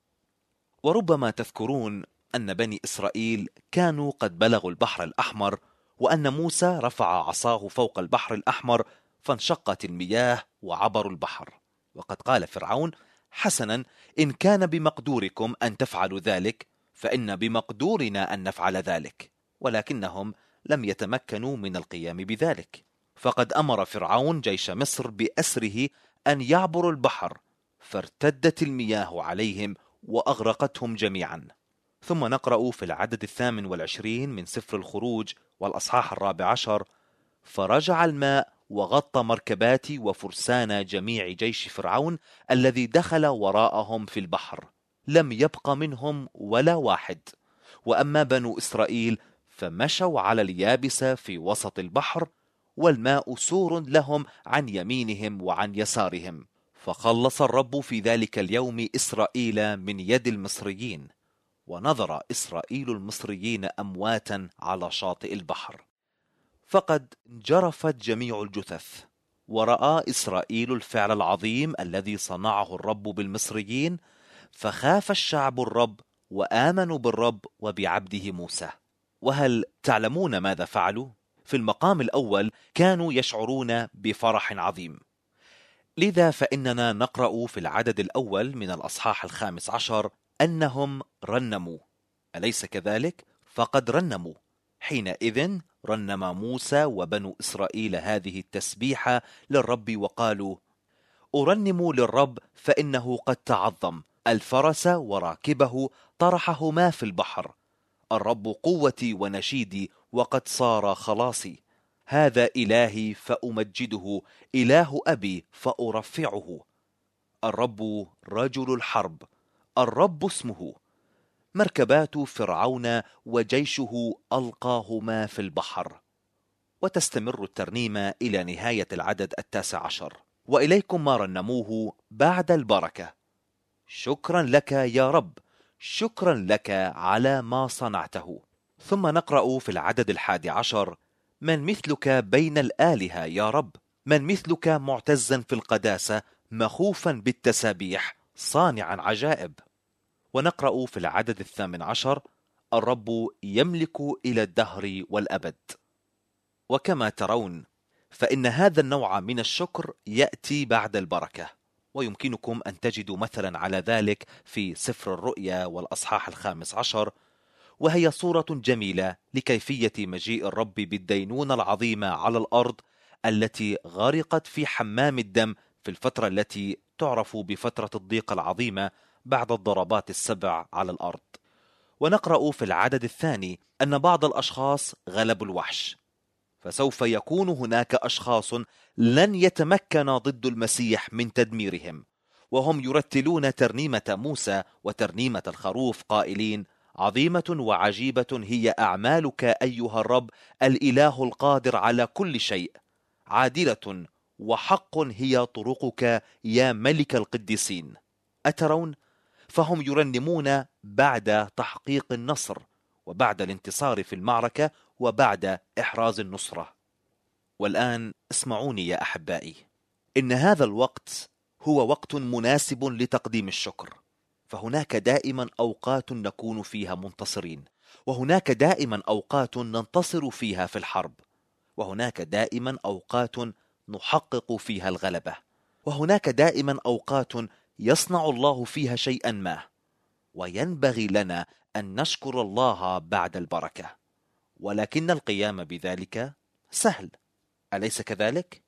وربما تذكرون أن بني إسرائيل كانوا قد بلغوا البحر الأحمر، وأن موسى رفع عصاه فوق البحر الأحمر فانشقت المياه وعبروا البحر. وقد قال فرعون: حسنا، إن كان بمقدوركم أن تفعلوا ذلك فإن بمقدورنا أن نفعل ذلك. ولكنهم لم يتمكنوا من القيام بذلك، فقد أمر فرعون جيش مصر بأسره أن يعبروا البحر، فارتدت المياه عليهم وأغرقتهم جميعا. ثم نقرأ في العدد 28 من سفر الخروج والأصحاح 14: فرجع الماء وغطى مركبات وفرسان جميع جيش فرعون الذي دخل وراءهم في البحر، لم يبق منهم ولا واحد. وأما بنو إسرائيل فمشوا على اليابسة في وسط البحر، والماء سور لهم عن يمينهم وعن يسارهم. فخلص الرب في ذلك اليوم إسرائيل من يد المصريين، ونظر إسرائيل المصريين أمواتا على شاطئ البحر، فقد جرفت جميع الجثث. ورأى إسرائيل الفعل العظيم الذي صنعه الرب بالمصريين، فخاف الشعب الرب وآمنوا بالرب وبعبده موسى. وهل تعلمون ماذا فعلوا؟ في المقام الأول كانوا يشعرون بفرح عظيم، لذا فإننا نقرأ في العدد الأول من الأصحاح 15 أنهم رنموا، أليس كذلك؟ فقد رنموا. حينئذ رنم موسى وبنو إسرائيل هذه التسبيحة للرب وقالوا: أرنم للرب فإنه قد تعظم، الفرس وراكبه طرحهما في البحر. الرب قوتي ونشيدي وقد صار خلاصي. هذا إلهي فأمجده، إله أبي فأرفعه. الرب رجل الحرب، الرب اسمه. مركبات فرعون وجيشه ألقاهما في البحر. وتستمر الترنيمة إلى نهاية العدد 19: وإليكم ما رنموه بعد البركة. شكرا لك يا رب، شكرا لك على ما صنعته. ثم نقرأ في العدد 11: من مثلك بين الآلهة يا رب، من مثلك معتزا في القداسة، مخوفا بالتسابيح، صانعا عجائب. ونقرأ في العدد 18: الرب يملك إلى الدهر والأبد. وكما ترون فإن هذا النوع من الشكر يأتي بعد البركة، ويمكنكم أن تجدوا مثلا على ذلك في سفر الرؤيا والأصحاح 15، وهي صورة جميلة لكيفية مجيء الرب بالدينونة العظيمة على الأرض التي غرقت في حمام الدم في الفترة التي تعرف بفترة الضيق العظيمة بعد الضربات 7 على الأرض. ونقرأ في العدد 2 أن بعض الأشخاص غلبوا الوحش، فسوف يكون هناك أشخاص لن يتمكن ضد المسيح من تدميرهم، وهم يرتلون ترنيمة موسى وترنيمة الخروف قائلين: عظيمة وعجيبة هي أعمالك أيها الرب، الإله القادر على كل شيء. عادلة وحق هي طرقك يا ملك القديسين. أترون؟ فهم يرنمون بعد تحقيق النصر، وبعد الانتصار في المعركة، وبعد إحراز النصرة. والآن اسمعوني يا أحبائي، إن هذا الوقت هو وقت مناسب لتقديم الشكر. فهناك دائما أوقات نكون فيها منتصرين، وهناك دائما أوقات ننتصر فيها في الحرب، وهناك دائما أوقات نحقق فيها الغلبة، وهناك دائما أوقات يصنع الله فيها شيئا ما، وينبغي لنا أن نشكر الله بعد البركة. ولكن القيام بذلك سهل، أليس كذلك؟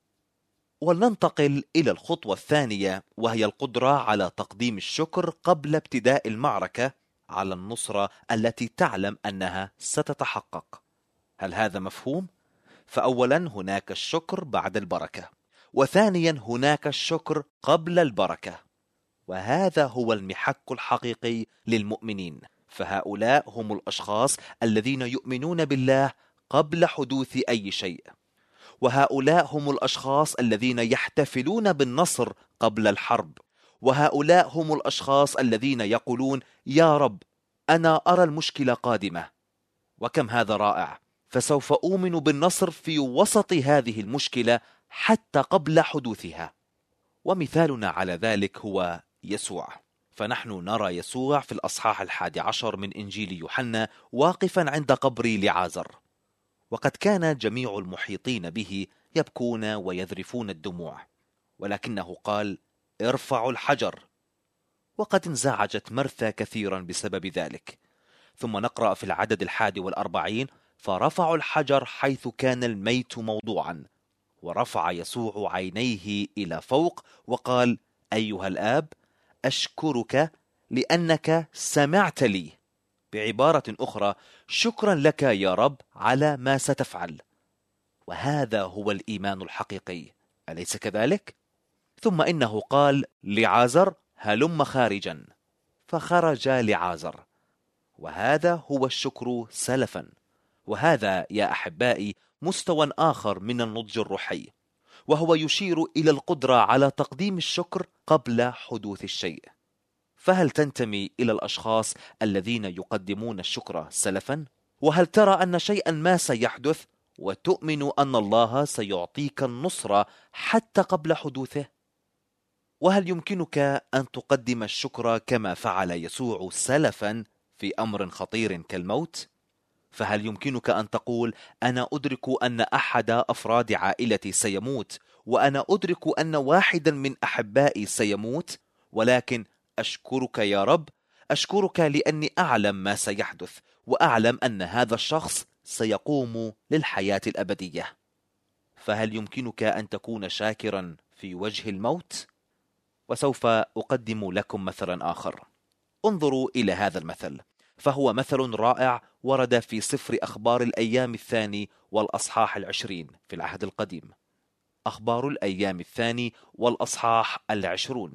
ولننتقل إلى الخطوة الثانية، وهي القدرة على تقديم الشكر قبل ابتداء المعركة على النصرة التي تعلم أنها ستتحقق. هل هذا مفهوم؟ فأولا هناك الشكر بعد البركة، وثانيا هناك الشكر قبل البركة، وهذا هو المحك الحقيقي للمؤمنين. فهؤلاء هم الأشخاص الذين يؤمنون بالله قبل حدوث أي شيء، وهؤلاء هم الأشخاص الذين يحتفلون بالنصر قبل الحرب، وهؤلاء هم الأشخاص الذين يقولون: يا رب، أنا أرى المشكلة قادمة. وكم هذا رائع! فسوف أؤمن بالنصر في وسط هذه المشكلة حتى قبل حدوثها. ومثالنا على ذلك هو يسوع، فنحن نرى يسوع في الأصحاح 11 من إنجيل يوحنا واقفا عند قبر لعازر، وقد كان جميع المحيطين به يبكون ويذرفون الدموع، ولكنه قال: ارفعوا الحجر. وقد انزعجت مرثا كثيرا بسبب ذلك. ثم نقرأ في العدد 41: فرفعوا الحجر حيث كان الميت موضوعا، ورفع يسوع عينيه إلى فوق وقال: أيها الآب، أشكرك لأنك سمعت لي. بعبارة أخرى: شكرا لك يا رب على ما ستفعل. وهذا هو الإيمان الحقيقي، أليس كذلك؟ ثم إنه قال لعازر: هلم خارجا، فخرج لعازر. وهذا هو الشكر سلفا. وهذا يا أحبائي مستوى آخر من النضج الروحي، وهو يشير إلى القدرة على تقديم الشكر قبل حدوث الشيء. فهل تنتمي إلى الأشخاص الذين يقدمون الشكر سلفا؟ وهل ترى أن شيئا ما سيحدث وتؤمن أن الله سيعطيك النصرة حتى قبل حدوثه؟ وهل يمكنك أن تقدم الشكر كما فعل يسوع سلفا في أمر خطير كالموت؟ فهل يمكنك أن تقول: أنا أدرك أن أحد أفراد عائلتي سيموت، وأنا أدرك أن واحدا من أحبائي سيموت، ولكن أشكرك يا رب، أشكرك لأني أعلم ما سيحدث، وأعلم أن هذا الشخص سيقوم للحياة الأبدية. فهل يمكنك أن تكون شاكرا في وجه الموت؟ وسوف أقدم لكم مثلا آخر. انظروا إلى هذا المثل، فهو مثل رائع ورد في سفر أخبار الأيام الثاني والأصحاح 20 في العهد القديم. أخبار الأيام الثاني والأصحاح 20.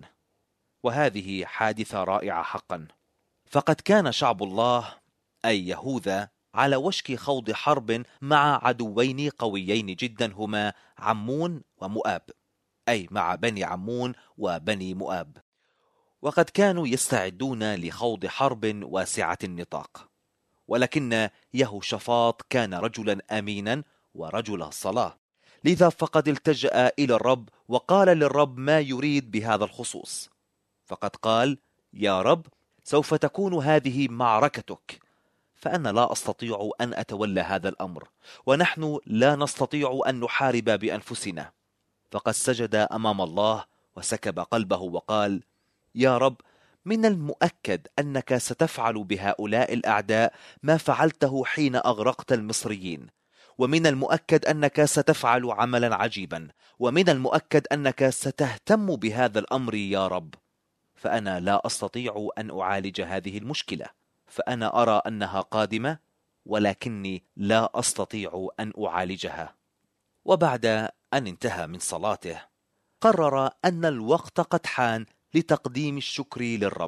وهذه حادثة رائعة حقا. فقد كان شعب الله أي يهوذا على وشك خوض حرب مع عدوين قويين جدا هما عمون ومؤاب، أي مع بني عمون وبني مؤاب. وقد كانوا يستعدون لخوض حرب واسعة النطاق، ولكن يهوشافاط كان رجلا أمينا ورجل صلاة، لذا فقد التجأ إلى الرب وقال للرب ما يريد بهذا الخصوص. فقد قال: يا رب، سوف تكون هذه معركتك، فأنا لا أستطيع أن أتولى هذا الأمر، ونحن لا نستطيع أن نحارب بأنفسنا. فقد سجد أمام الله وسكب قلبه وقال: يا رب، من المؤكد أنك ستفعل بهؤلاء الأعداء ما فعلته حين أغرقت المصريين، ومن المؤكد أنك ستفعل عملا عجيبا، ومن المؤكد أنك ستهتم بهذا الأمر يا رب. فأنا لا أستطيع أن أعالج هذه المشكلة، فأنا أرى أنها قادمة، ولكني لا أستطيع أن أعالجها. وبعد أن انتهى من صلاته قرر أن الوقت قد حان لتقديم الشكر للرب.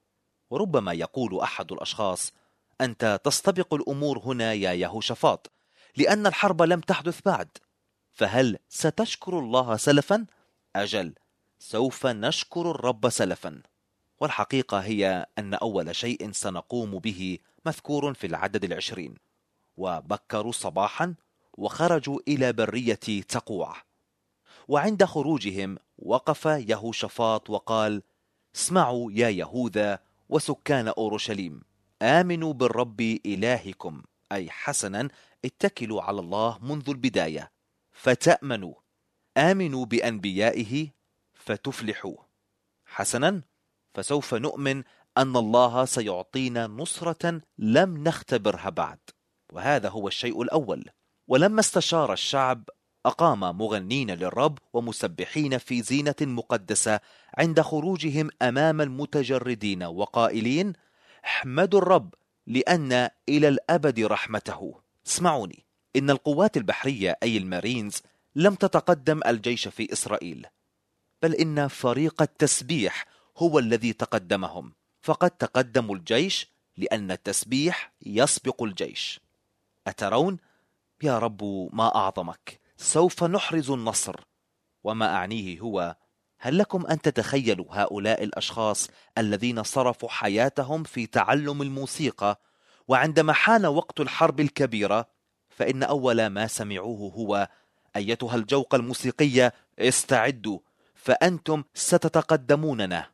وربما يقول أحد الأشخاص: أنت تستبق الأمور هنا يا يهوشافاط، لأن الحرب لم تحدث بعد، فهل ستشكر الله سلفا؟ أجل، سوف نشكر الرب سلفا. والحقيقة هي أن أول شيء سنقوم به مذكور في العدد 20: وبكروا صباحا وخرجوا إلى برية تقوع. وعند خروجهم وقف يهوشافاط وقال: اسمعوا يا يهوذا وسكان أورشليم، آمنوا بالرب إلهكم، أي حسنا، اتكلوا على الله منذ البداية فتأمنوا، آمنوا بأنبيائه فتفلحوا. حسنا، فسوف نؤمن أن الله سيعطينا نصرة لم نختبرها بعد، وهذا هو الشيء الأول. ولما استشار الشعب أقام مغنين للرب ومسبحين في زينة مقدسة عند خروجهم أمام المتجردين وقائلين: احمدوا الرب لأن إلى الأبد رحمته. اسمعوني، إن القوات البحرية أي المارينز لم تتقدم الجيش في إسرائيل، بل إن فريق التسبيح هو الذي تقدمهم، فقد تقدموا الجيش لأن التسبيح يسبق الجيش. أترون يا رب ما أعظمك، سوف نحرز النصر. وما أعنيه هو: هل لكم أن تتخيلوا هؤلاء الأشخاص الذين صرفوا حياتهم في تعلم الموسيقى، وعندما حان وقت الحرب الكبيرة فإن أول ما سمعوه هو: أيتها الجوقة الموسيقية استعدوا، فأنتم ستتقدموننا.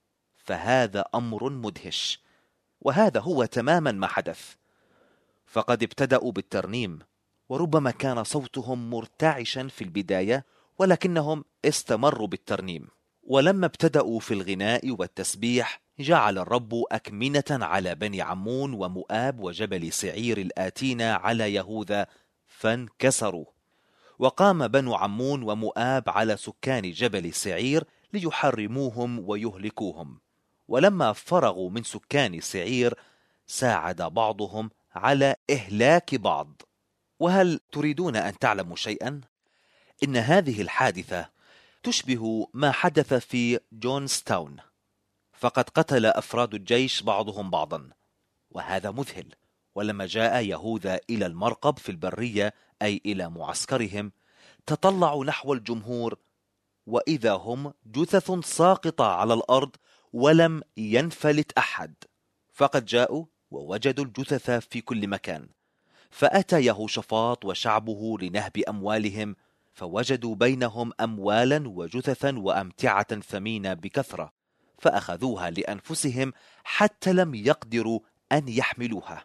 فهذا أمر مدهش، وهذا هو تماما ما حدث. فقد ابتدأوا بالترنيم، وربما كان صوتهم مرتعشا في البداية، ولكنهم استمروا بالترنيم. ولما ابتدأوا في الغناء والتسبيح، جعل الرب أكمنة على بني عمون ومؤاب وجبل سعير الآتين على يهوذا، فانكسروا. وقام بنو عمون ومؤاب على سكان جبل سعير ليحرموهم ويهلكوهم. ولما فرغوا من سكان سعير، ساعد بعضهم على إهلاك بعض. وهل تريدون أن تعلموا شيئا؟ إن هذه الحادثة تشبه ما حدث في جونستاون، فقد قتل أفراد الجيش بعضهم بعضا، وهذا مذهل. ولما جاء يهوذا إلى المرقب في البرية، أي إلى معسكرهم، تطلعوا نحو الجمهور، وإذا هم جثث ساقطة على الأرض ولم ينفلت أحد. فقد جاءوا ووجدوا الجثث في كل مكان. فأتى يهوشافاط وشعبه لنهب أموالهم، فوجدوا بينهم أموالا وجثثا وأمتعة ثمينة بكثرة، فأخذوها لأنفسهم حتى لم يقدروا أن يحملوها.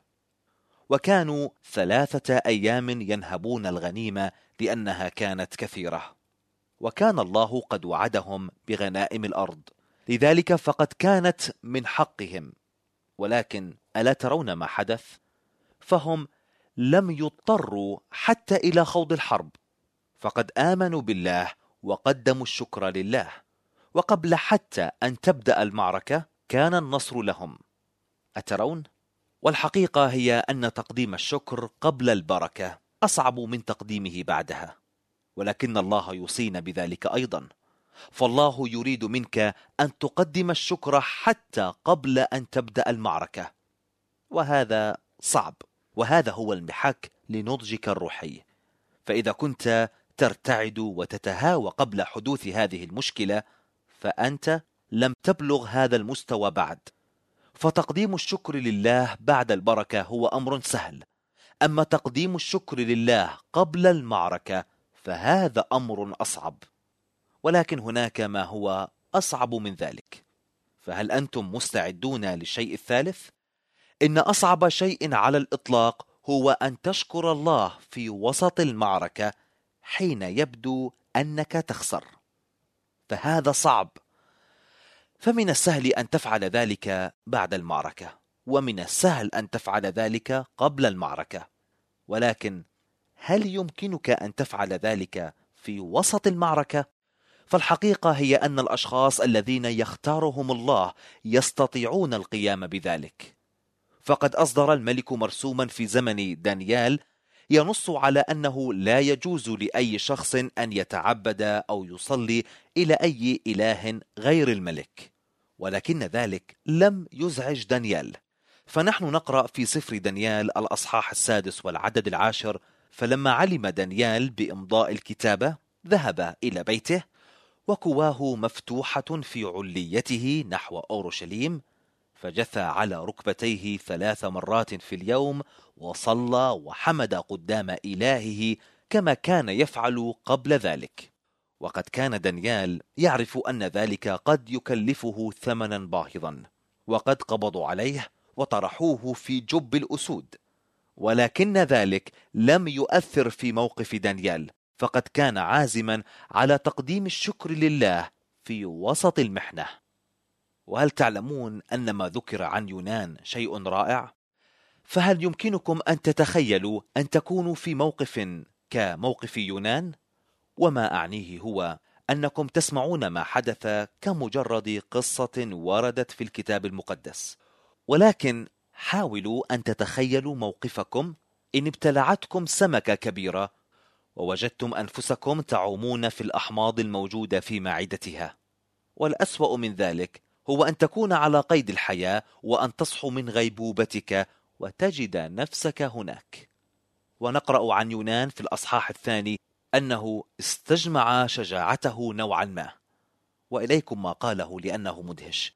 وكانوا 3 أيام ينهبون الغنيمة لأنها كانت كثيرة. وكان الله قد وعدهم بغنائم الأرض، لذلك فقد كانت من حقهم. ولكن ألا ترون ما حدث؟ فهم لم يضطروا حتى إلى خوض الحرب، فقد آمنوا بالله وقدموا الشكر لله. وقبل حتى أن تبدأ المعركة كان النصر لهم. أترون؟ والحقيقة هي أن تقديم الشكر قبل البركة أصعب من تقديمه بعدها، ولكن الله يوصينا بذلك أيضا. فالله يريد منك أن تقدم الشكر حتى قبل أن تبدأ المعركة، وهذا صعب، وهذا هو المحك لنضجك الروحي. فإذا كنت ترتعد وتتهاوى قبل حدوث هذه المشكلة، فأنت لم تبلغ هذا المستوى بعد. فتقديم الشكر لله بعد البركة هو أمر سهل، أما تقديم الشكر لله قبل المعركة فهذا أمر أصعب. ولكن هناك ما هو أصعب من ذلك. فهل أنتم مستعدون للشيء الثالث؟ إن أصعب شيء على الإطلاق هو أن تشكر الله في وسط المعركة حين يبدو أنك تخسر، فهذا صعب. فمن السهل أن تفعل ذلك بعد المعركة، ومن السهل أن تفعل ذلك قبل المعركة. ولكن هل يمكنك أن تفعل ذلك في وسط المعركة؟ فالحقيقة هي أن الأشخاص الذين يختارهم الله يستطيعون القيام بذلك. فقد أصدر الملك مرسوما في زمن دانيال ينص على أنه لا يجوز لأي شخص أن يتعبد أو يصلي إلى أي إله غير الملك. ولكن ذلك لم يزعج دانيال، فنحن نقرأ في سفر دانيال الأصحاح 6 والعدد 10: فلما علم دانيال بإمضاء الكتابة ذهب إلى بيته، وكواه مفتوحة في عليته نحو أورشليم، فجثى على ركبتيه 3 مرات في اليوم، وصلى وحمد قدام إلهه كما كان يفعل قبل ذلك. وقد كان دانيال يعرف أن ذلك قد يكلفه ثمنا باهظا، وقد قبضوا عليه وطرحوه في جب الأسود. ولكن ذلك لم يؤثر في موقف دانيال، فقد كان عازما على تقديم الشكر لله في وسط المحنة. وهل تعلمون أن ما ذكر عن يونان شيء رائع؟ فهل يمكنكم أن تتخيلوا أن تكونوا في موقف كموقف يونان؟ وما أعنيه هو أنكم تسمعون ما حدث كمجرد قصة وردت في الكتاب المقدس، ولكن حاولوا أن تتخيلوا موقفكم إن ابتلعتكم سمكة كبيرة ووجدتم أنفسكم تعومون في الأحماض الموجودة في معدتها. والأسوأ من ذلك هو أن تكون على قيد الحياة وأن تصحو من غيبوبتك وتجد نفسك هناك. ونقرأ عن يونان في الأصحاح 2 أنه استجمع شجاعته نوعا ما. وإليكم ما قاله لأنه مدهش: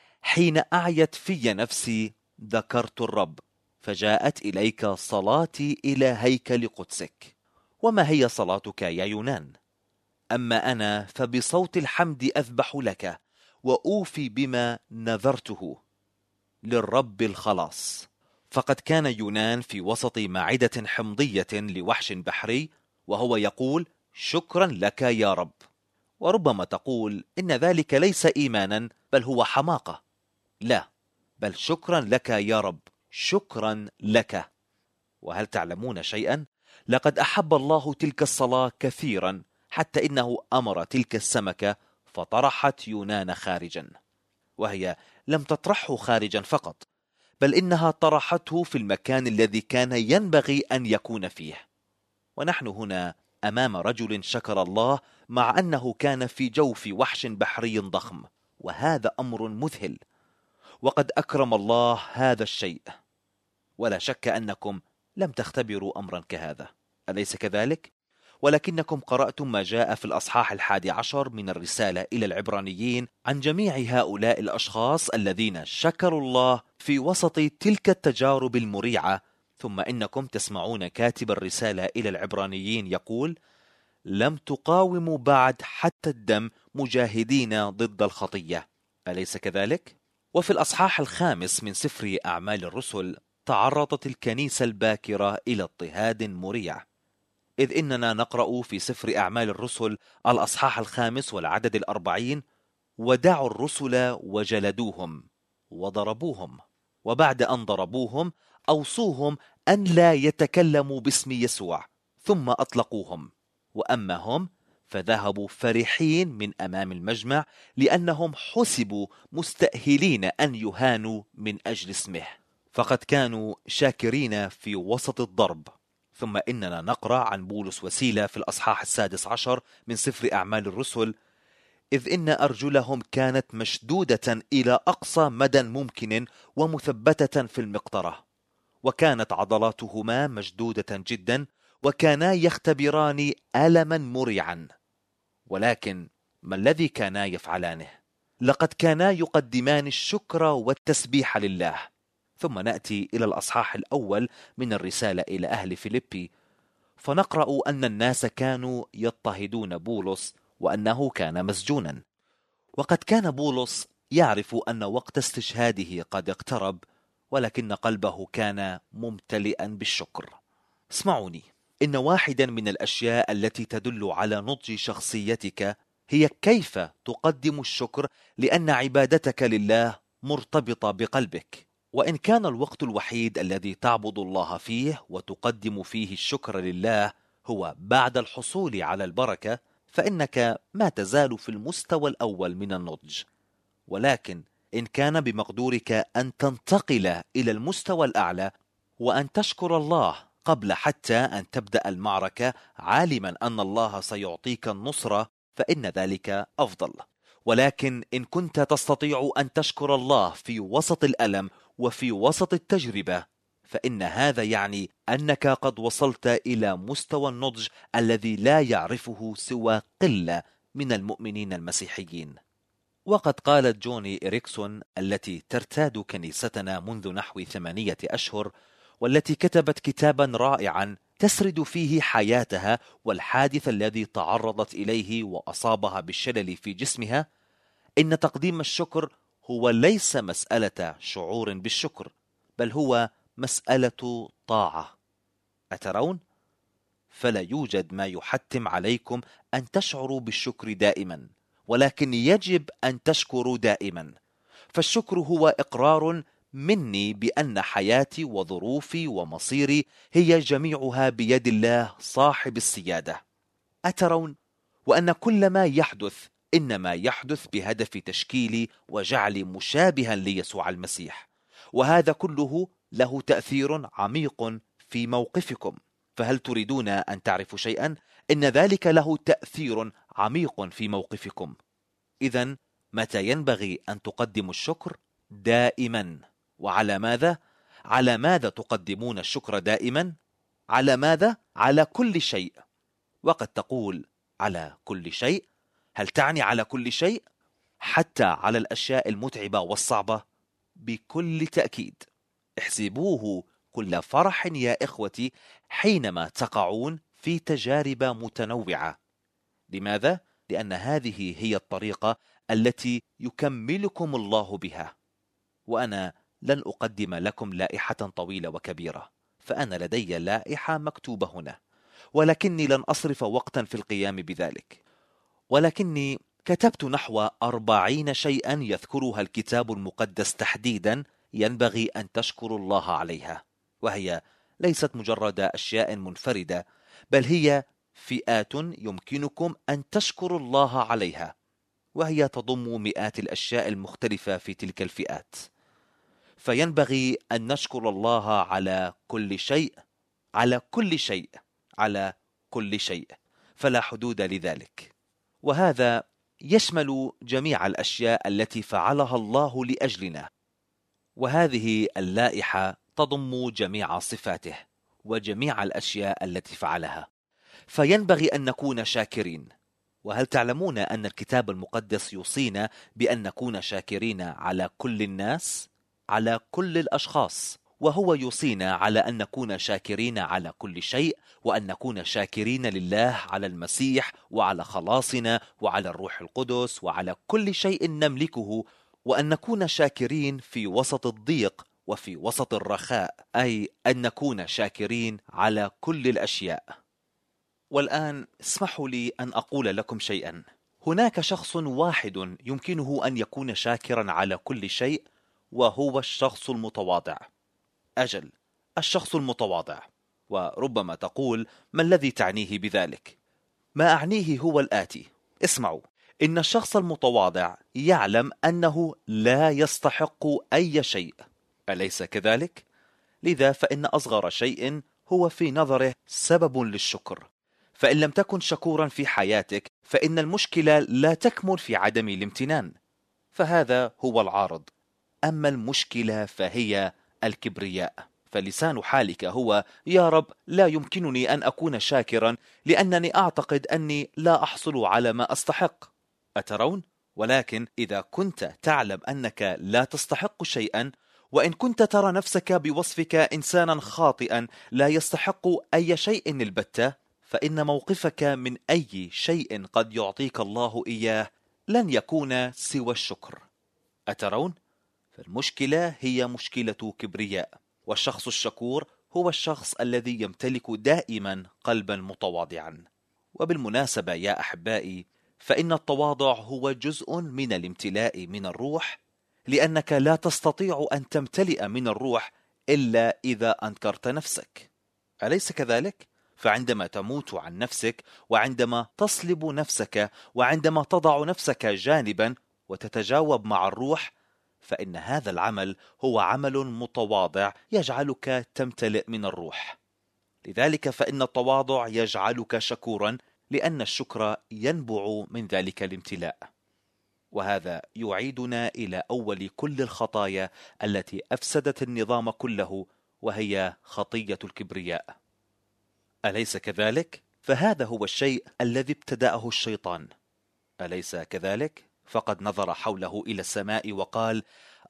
حين أعيت في نفسي ذكرت الرب، فجاءت إليك صلاتي إلى هيكل قدسك. وما هي صلاتك يا يونان؟ أما أنا فبصوت الحمد أذبح لك وأوفي بما نذرته للرب الخلاص. فقد كان يونان في وسط معدة حمضية لوحش بحري وهو يقول شكرا لك يا رب. وربما تقول إن ذلك ليس إيمانا بل هو حماقة. لا، بل شكرا لك يا رب، شكرا لك. وهل تعلمون شيئا؟ لقد أحب الله تلك الصلاة كثيرا حتى إنه أمر تلك السمكة فطرحت يونان خارجا. وهي لم تطرحه خارجا فقط، بل إنها طرحته في المكان الذي كان ينبغي أن يكون فيه. ونحن هنا أمام رجل شكر الله مع أنه كان في جوف وحش بحري ضخم، وهذا أمر مذهل. وقد أكرم الله هذا الشيء، ولا شك أنكم لم تختبروا أمرا كهذا، أليس كذلك؟ ولكنكم قرأتم ما جاء في الأصحاح 11 من الرسالة إلى العبرانيين عن جميع هؤلاء الأشخاص الذين شكروا الله في وسط تلك التجارب المريعة. ثم إنكم تسمعون كاتب الرسالة إلى العبرانيين يقول لم تقاوموا بعد حتى الدم مجاهدين ضد الخطية، أليس كذلك؟ وفي الأصحاح 5 من سفر أعمال الرسل تعرضت الكنيسة الباكرة إلى اضطهاد مريع، إذ إننا نقرأ في سفر أعمال الرسل الأصحاح 5 والعدد 40 ودعوا الرسل وجلدوهم وضربوهم، وبعد أن ضربوهم أوصوهم أن لا يتكلموا باسم يسوع، ثم أطلقوهم. وأما هم فذهبوا فرحين من أمام المجمع لأنهم حسبوا مستأهلين أن يهانوا من أجل اسمه، فقد كانوا شاكرين في وسط الضرب. ثم إننا نقرأ عن بولس وسيلة في الأصحاح 16 من سفر أعمال الرسل إذ إن أرجلهم كانت مشدودة إلى أقصى مدى ممكن ومثبتة في المقطرة، وكانت عضلاتهما مشدودة جدا، وكانا يختبران ألما مريعا. ولكن ما الذي كانا يفعلانه؟ لقد كانا يقدمان الشكر والتسبيح لله. ثم نأتي إلى الأصحاح الأول من الرسالة إلى أهل فيليبي، فنقرأ أن الناس كانوا يضطهدون بولس وأنه كان مسجونا. وقد كان بولس يعرف أن وقت استشهاده قد اقترب، ولكن قلبه كان ممتلئا بالشكر. اسمعوني، إن واحدا من الأشياء التي تدل على نضج شخصيتك هي كيف تقدم الشكر، لأن عبادتك لله مرتبطة بقلبك. وإن كان الوقت الوحيد الذي تعبد الله فيه وتقدم فيه الشكر لله هو بعد الحصول على البركة، فإنك ما تزال في المستوى الأول من النضج. ولكن إن كان بمقدورك أن تنتقل إلى المستوى الأعلى وأن تشكر الله قبل حتى أن تبدأ المعركة، عالما أن الله سيعطيك النصرة، فإن ذلك أفضل. ولكن إن كنت تستطيع أن تشكر الله في وسط الألم وفي وسط التجربة، فإن هذا يعني أنك قد وصلت إلى مستوى النضج الذي لا يعرفه سوى قلة من المؤمنين المسيحيين. وقد قالت جوني إريكسون التي ترتاد كنيستنا منذ نحو 8 أشهر، والتي كتبت كتابا رائعا تسرد فيه حياتها والحادث الذي تعرضت إليه وأصابها بالشلل في جسمها، إن تقديم الشكر هو ليس مسألة شعور بالشكر، بل هو مسألة طاعة. أترون؟ فلا يوجد ما يحتم عليكم أن تشعروا بالشكر دائما، ولكن يجب أن تشكروا دائما. فالشكر هو إقرار مني بأن حياتي وظروفي ومصيري هي جميعها بيد الله صاحب السيادة. أترون؟ وأن كل ما يحدث إنما يحدث بهدف تشكيلي وجعلي مشابها ليسوع المسيح، وهذا كله له تأثير عميق في موقفكم. فهل تريدون أن تعرفوا شيئا؟ إن ذلك له تأثير عميق في موقفكم. إذن متى ينبغي أن تقدموا الشكر؟ دائما. وعلى ماذا؟ على ماذا تقدمون الشكر دائما؟ على ماذا؟ على كل شيء. وقد تقول على كل شيء، هل تعني على كل شيء؟ حتى على الأشياء المتعبة والصعبة؟ بكل تأكيد. احسبوه كل فرح يا إخوتي حينما تقعون في تجارب متنوعة، لماذا؟ لأن هذه هي الطريقة التي يكملكم الله بها. وأنا لن أقدم لكم لائحة طويلة وكبيرة، فأنا لدي لائحة مكتوبة هنا، ولكني لن أصرف وقتا في القيام بذلك. ولكني كتبت نحو 40 شيئا يذكرها الكتاب المقدس تحديدا ينبغي أن تشكروا الله عليها، وهي ليست مجرد أشياء منفردة، بل هي فئات يمكنكم أن تشكروا الله عليها، وهي تضم مئات الأشياء المختلفة في تلك الفئات. فينبغي أن نشكر الله على كل شيء، على كل شيء، على كل شيء، فلا حدود لذلك. وهذا يشمل جميع الأشياء التي فعلها الله لأجلنا، وهذه اللائحة تضم جميع صفاته وجميع الأشياء التي فعلها، فينبغي أن نكون شاكرين. وهل تعلمون أن الكتاب المقدس يوصينا بأن نكون شاكرين على كل الناس، على كل الأشخاص؟ وهو يوصينا على أن نكون شاكرين على كل شيء، وأن نكون شاكرين لله على المسيح وعلى خلاصنا وعلى الروح القدس وعلى كل شيء نملكه، وأن نكون شاكرين في وسط الضيق وفي وسط الرخاء، أي أن نكون شاكرين على كل الأشياء. والآن اسمحوا لي أن أقول لكم شيئا. هناك شخص واحد يمكنه أن يكون شاكرا على كل شيء، وهو الشخص المتواضع. أجل، الشخص المتواضع. وربما تقول: ما الذي تعنيه بذلك؟ ما أعنيه هو الآتي: اسمعوا، إن الشخص المتواضع يعلم أنه لا يستحق أي شيء، أليس كذلك؟ لذا فإن أصغر شيء هو في نظره سبب للشكر. فإن لم تكن شكورا في حياتك، فإن المشكلة لا تكمن في عدم الامتنان، فهذا هو العارض. أما المشكلة فهي الكبرياء. فلسان حالك هو: يا رب، لا يمكنني أن أكون شاكرا لأنني أعتقد أني لا أحصل على ما أستحق. أترون؟ ولكن إذا كنت تعلم أنك لا تستحق شيئا، وإن كنت ترى نفسك بوصفك إنسانا خاطئا لا يستحق أي شيء البتة، فإن موقفك من أي شيء قد يعطيك الله إياه لن يكون سوى الشكر. أترون؟ فالمشكلة هي مشكلة كبرياء، والشخص الشكور هو الشخص الذي يمتلك دائما قلبا متواضعا. وبالمناسبة يا أحبائي، فإن التواضع هو جزء من الامتلاء من الروح، لأنك لا تستطيع أن تمتلئ من الروح إلا إذا أنكرت نفسك، أليس كذلك؟ فعندما تموت عن نفسك، وعندما تصلب نفسك، وعندما تضع نفسك جانبا وتتجاوب مع الروح، فإن هذا العمل هو عمل متواضع يجعلك تمتلئ من الروح. لذلك فإن التواضع يجعلك شكورا، لأن الشكر ينبع من ذلك الامتلاء. وهذا يعيدنا إلى أول كل الخطايا التي أفسدت النظام كله، وهي خطية الكبرياء، أليس كذلك؟ فهذا هو الشيء الذي ابتدأه الشيطان، أليس كذلك؟ فقد نظر حوله إلى السماء وقال: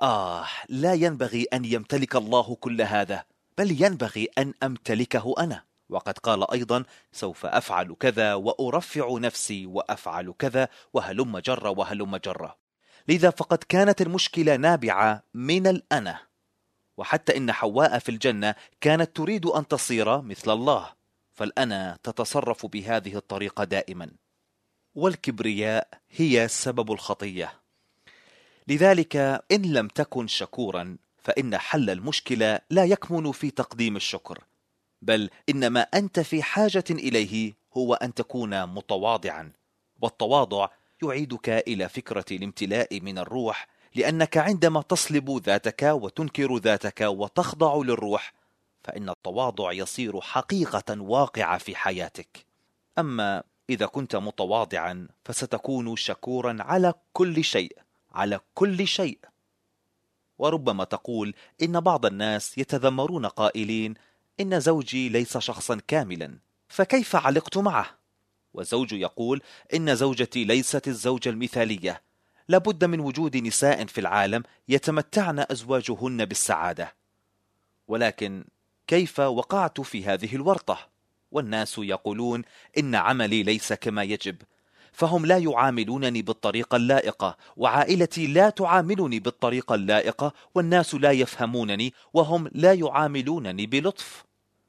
لا ينبغي أن يمتلك الله كل هذا، بل ينبغي أن أمتلكه أنا. وقد قال أيضا: سوف أفعل كذا وأرفع نفسي وأفعل كذا، وهلم جرة وهلم جرة. لذا فقد كانت المشكلة نابعة من الأنا. وحتى إن حواء في الجنة كانت تريد أن تصير مثل الله، فالأنا تتصرف بهذه الطريقة دائما، والكبرياء هي سبب الخطية. لذلك إن لم تكن شكورا، فإن حل المشكلة لا يكمن في تقديم الشكر، بل إنما أنت في حاجة إليه هو أن تكون متواضعا. والتواضع يعيدك إلى فكرة الامتلاء من الروح، لأنك عندما تصلب ذاتك وتنكر ذاتك وتخضع للروح، فإن التواضع يصير حقيقة واقعة في حياتك. أما إذا كنت متواضعا فستكون شكورا على كل شيء، على كل شيء. وربما تقول إن بعض الناس يتذمرون قائلين: إن زوجي ليس شخصا كاملا، فكيف علقت معه؟ وزوج يقول: إن زوجتي ليست الزوجة المثالية، لابد من وجود نساء في العالم يتمتعن أزواجهن بالسعادة. ولكن كيف وقعت في هذه الورطة؟ والناس يقولون: إن عملي ليس كما يجب، فهم لا يعاملونني بالطريقة اللائقة، وعائلتي لا تعاملني بالطريقة اللائقة، والناس لا يفهمونني وهم لا يعاملونني بلطف.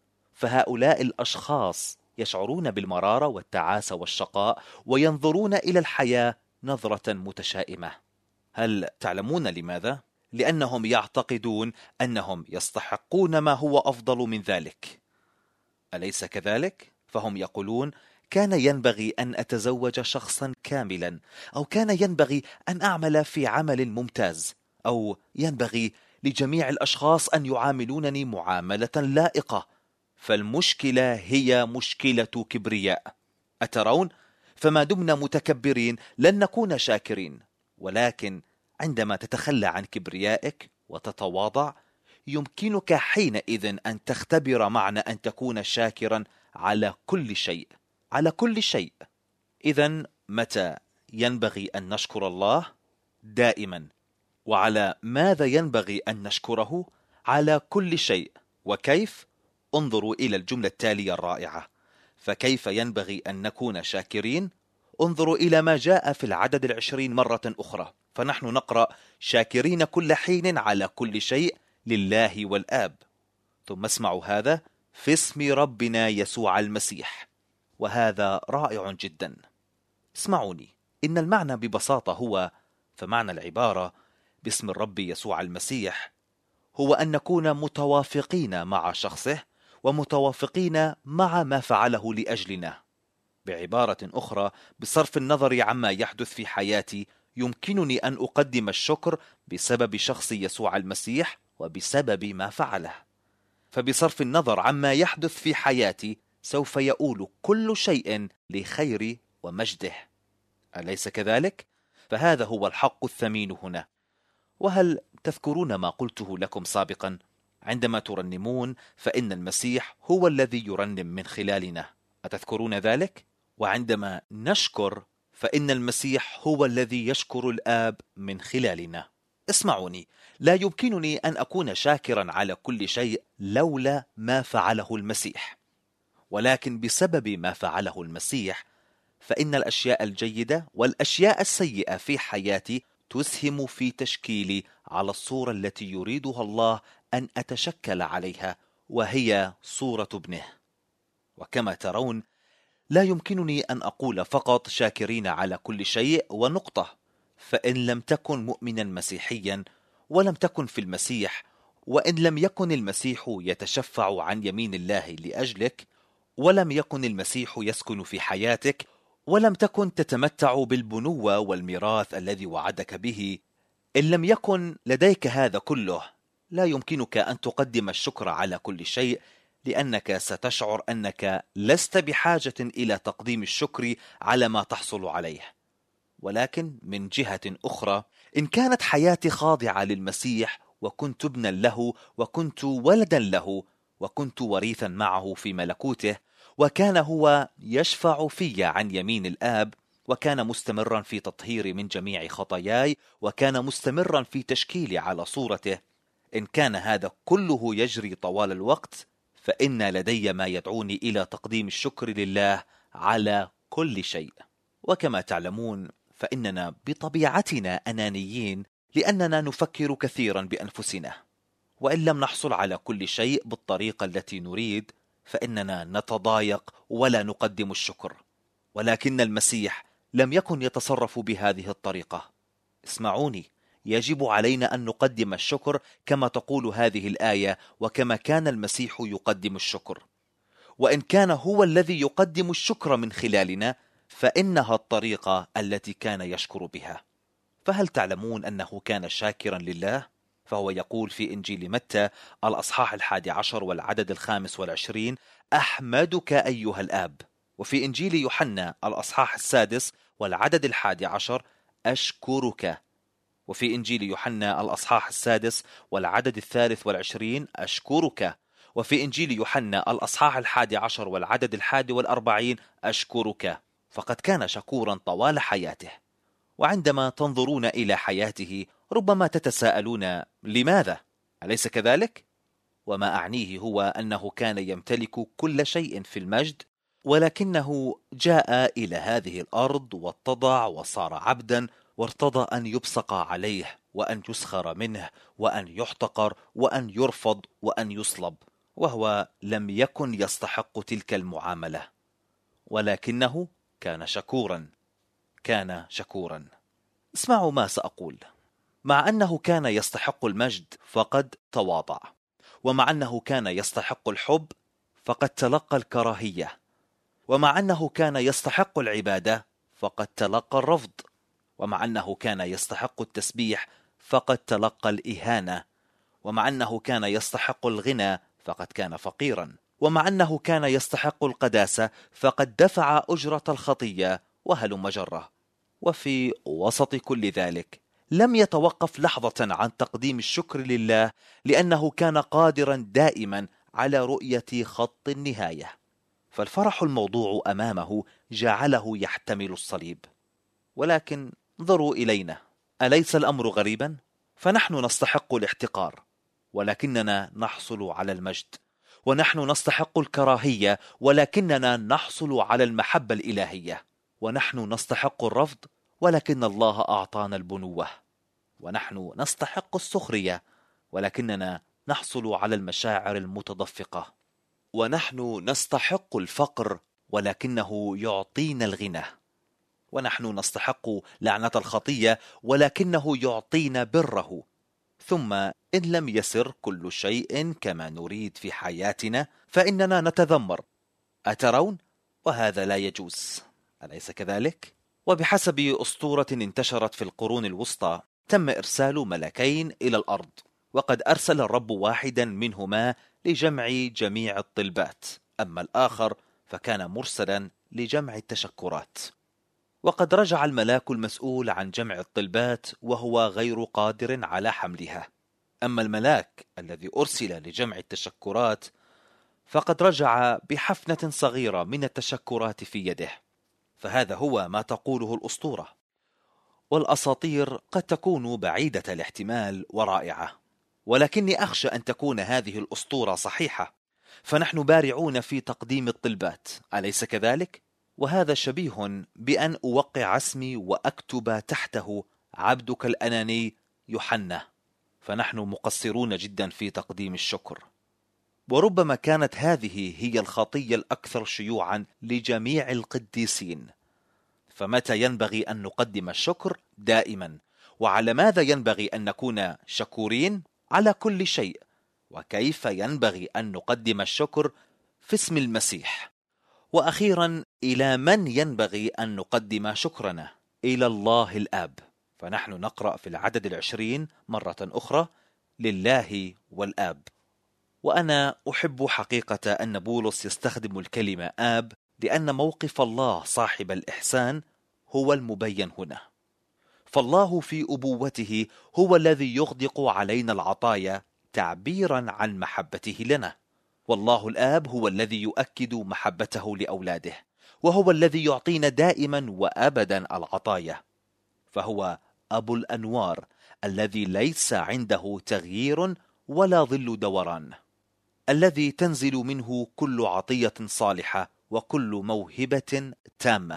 فهؤلاء الأشخاص يشعرون بالمرارة والتعاسة والشقاء، وينظرون إلى الحياة نظرة متشائمة. هل تعلمون لماذا؟ لأنهم يعتقدون أنهم يستحقون ما هو أفضل من ذلك، أليس كذلك؟ فهم يقولون: كان ينبغي أن أتزوج شخصا كاملا، أو كان ينبغي أن أعمل في عمل ممتاز، أو ينبغي لجميع الأشخاص أن يعاملونني معاملة لائقة. فالمشكلة هي مشكلة كبرياء. أترون؟ فما دمنا متكبرين لن نكون شاكرين، ولكن عندما تتخلى عن كبريائك وتتواضع يمكنك حينئذ أن تختبر معنى أن تكون شاكرا على كل شيء، على كل شيء. إذن متى ينبغي أن نشكر الله؟ دائما. وعلى ماذا ينبغي أن نشكره؟ على كل شيء. وكيف؟ انظروا إلى الجملة التالية الرائعة: فكيف ينبغي أن نكون شاكرين؟ انظروا إلى ما جاء في العدد 20 مرة أخرى، فنحن نقرأ: شاكرين كل حين على كل شيء لله والآب. ثم اسمعوا هذا: في اسم ربنا يسوع المسيح. وهذا رائع جدا. اسمعوني، إن المعنى ببساطة هو، فمعنى العبارة باسم الرب يسوع المسيح هو أن نكون متوافقين مع شخصه ومتوافقين مع ما فعله لأجلنا. بعبارة أخرى، بصرف النظر عما يحدث في حياتي يمكنني أن أقدم الشكر بسبب شخص يسوع المسيح وبسبب ما فعله. فبصرف النظر عما يحدث في حياتي سوف يؤول كل شيء لخير ومجده، أليس كذلك؟ فهذا هو الحق الثمين هنا. وهل تذكرون ما قلته لكم سابقا؟ عندما ترنمون فإن المسيح هو الذي يرنم من خلالنا، أتذكرون ذلك؟ وعندما نشكر فإن المسيح هو الذي يشكر الآب من خلالنا. اسمعوني، لا يمكنني أن أكون شاكرا على كل شيء لولا ما فعله المسيح، ولكن بسبب ما فعله المسيح فإن الأشياء الجيدة والأشياء السيئة في حياتي تسهم في تشكيلي على الصورة التي يريدها الله أن أتشكل عليها، وهي صورة ابنه. وكما ترون لا يمكنني أن أقول فقط شاكرين على كل شيء ونقطة، فإن لم تكن مؤمنا مسيحيا ولم تكن في المسيح، وإن لم يكن المسيح يتشفع عن يمين الله لأجلك، ولم يكن المسيح يسكن في حياتك، ولم تكن تتمتع بالبنوة والميراث الذي وعدك به، إن لم يكن لديك هذا كله لا يمكنك أن تقدم الشكر على كل شيء، لأنك ستشعر أنك لست بحاجة إلى تقديم الشكر على ما تحصل عليه. ولكن من جهة أخرى، إن كانت حياتي خاضعة للمسيح وكنت ابنا له وكنت ولدا له وكنت وريثا معه في ملكوته، وكان هو يشفع في عن يمين الآب، وكان مستمرا في تطهيري من جميع خطاياي، وكان مستمرا في تشكيلي على صورته، إن كان هذا كله يجري طوال الوقت فإن لدي ما يدعوني إلى تقديم الشكر لله على كل شيء. وكما تعلمون فإننا بطبيعتنا أنانيين، لأننا نفكر كثيرا بأنفسنا، وإن لم نحصل على كل شيء بالطريقة التي نريد فإننا نتضايق ولا نقدم الشكر. ولكن المسيح لم يكن يتصرف بهذه الطريقة. اسمعوني، يجب علينا أن نقدم الشكر كما تقول هذه الآية، وكما كان المسيح يقدم الشكر. وإن كان هو الذي يقدم الشكر من خلالنا فإنها الطريقة التي كان يشكر بها. فهل تعلمون أنه كان شاكرا لله؟ فهو يقول في إنجيل متى الأصحاح 11 والعدد 25: أحمدك أيها الآب. وفي إنجيل يوحنا الأصحاح 6 والعدد 11: أشكرك. وفي إنجيل يوحنا الأصحاح 6 والعدد 23: أشكرك. وفي إنجيل يوحنا الأصحاح 11 والعدد 41: أشكرك. فقد كان شكورا طوال حياته. وعندما تنظرون إلى حياته ربما تتساءلون لماذا؟ أليس كذلك؟ وما أعنيه هو أنه كان يمتلك كل شيء في المجد، ولكنه جاء إلى هذه الأرض واتضع وصار عبدا، وارتضى أن يبصق عليه وأن يسخر منه وأن يحتقر وأن يرفض وأن يصلب، وهو لم يكن يستحق تلك المعاملة، ولكنه كان شكورا. اسمعوا ما سأقول. مع أنه كان يستحق المجد فقد تواضع، ومع أنه كان يستحق الحب فقد تلقى الكراهية، ومع أنه كان يستحق العبادة فقد تلقى الرفض، ومع أنه كان يستحق التسبيح فقد تلقى الإهانة، ومع أنه كان يستحق الغنى فقد كان فقيرا، ومع أنه كان يستحق القداسة فقد دفع أجرة الخطية، وهلم جرة. وفي وسط كل ذلك لم يتوقف لحظة عن تقديم الشكر لله، لأنه كان قادرا دائما على رؤية خط النهاية. فالفرح الموضوع أمامه جعله يحتمل الصليب. ولكن انظروا إلينا، أليس الأمر غريبا؟ فنحن نستحق الاحتقار ولكننا نحصل على المجد، ونحن نستحق الكراهية ولكننا نحصل على المحبة الإلهية، ونحن نستحق الرفض ولكن الله أعطانا البنوة، ونحن نستحق السخرية ولكننا نحصل على المشاعر المتدفقة، ونحن نستحق الفقر ولكنه يعطينا الغنى، ونحن نستحق لعنة الخطية ولكنه يعطينا بره. ثم إن لم يسر كل شيء كما نريد في حياتنا فإننا نتذمر. أترون؟ وهذا لا يجوز، أليس كذلك؟ وبحسب أسطورة انتشرت في القرون الوسطى تم إرسال ملكين إلى الأرض، وقد أرسل الرب واحدا منهما لجمع جميع الطلبات، أما الآخر فكان مرسلا لجمع التشكرات. وقد رجع الملاك المسؤول عن جمع الطلبات وهو غير قادر على حملها، أما الملاك الذي أرسل لجمع التشكرات فقد رجع بحفنة صغيرة من التشكرات في يده. فهذا هو ما تقوله الأسطورة، والأساطير قد تكون بعيدة الاحتمال ورائعة، ولكني أخشى أن تكون هذه الأسطورة صحيحة، فنحن بارعون في تقديم الطلبات، أليس كذلك؟ وهذا شبيه بأن أوقع اسمي وأكتب تحته عبدك الأناني يوحنا، فنحن مقصرون جدا في تقديم الشكر. وربما كانت هذه هي الخطية الأكثر شيوعا لجميع القديسين. فمتى ينبغي أن نقدم الشكر؟ دائما. وعلى ماذا ينبغي أن نكون شكورين؟ على كل شيء. وكيف ينبغي أن نقدم الشكر؟ في اسم المسيح. وأخيرا، إلى من ينبغي أن نقدم شكرنا؟ إلى الله الآب. فنحن نقرأ في العدد 20 مرة أخرى: لله والآب. وأنا أحب حقيقة أن بولس يستخدم الكلمة آب، لأن موقف الله صاحب الإحسان هو المبين هنا. فالله في أبوته هو الذي يغدق علينا العطايا تعبيرا عن محبته لنا، والله الآب هو الذي يؤكد محبته لأولاده، وهو الذي يعطينا دائما وأبدا العطايا، فهو أبو الأنوار الذي ليس عنده تغيير ولا ظل دوران، الذي تنزل منه كل عطية صالحة وكل موهبة تامة،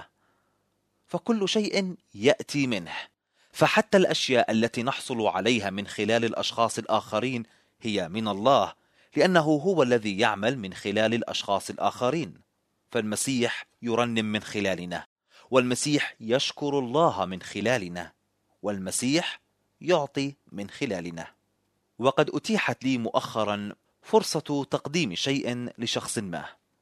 فكل شيء يأتي منه. فحتى الأشياء التي نحصل عليها من خلال الأشخاص الآخرين هي من الله، لأنه هو الذي يعمل من خلال الأشخاص الآخرين. فالمسيح يرنم من خلالنا، والمسيح يشكر الله من خلالنا، والمسيح يعطي من خلالنا. وقد أتيحت لي مؤخرا فرصة تقديم شيء لشخص ما،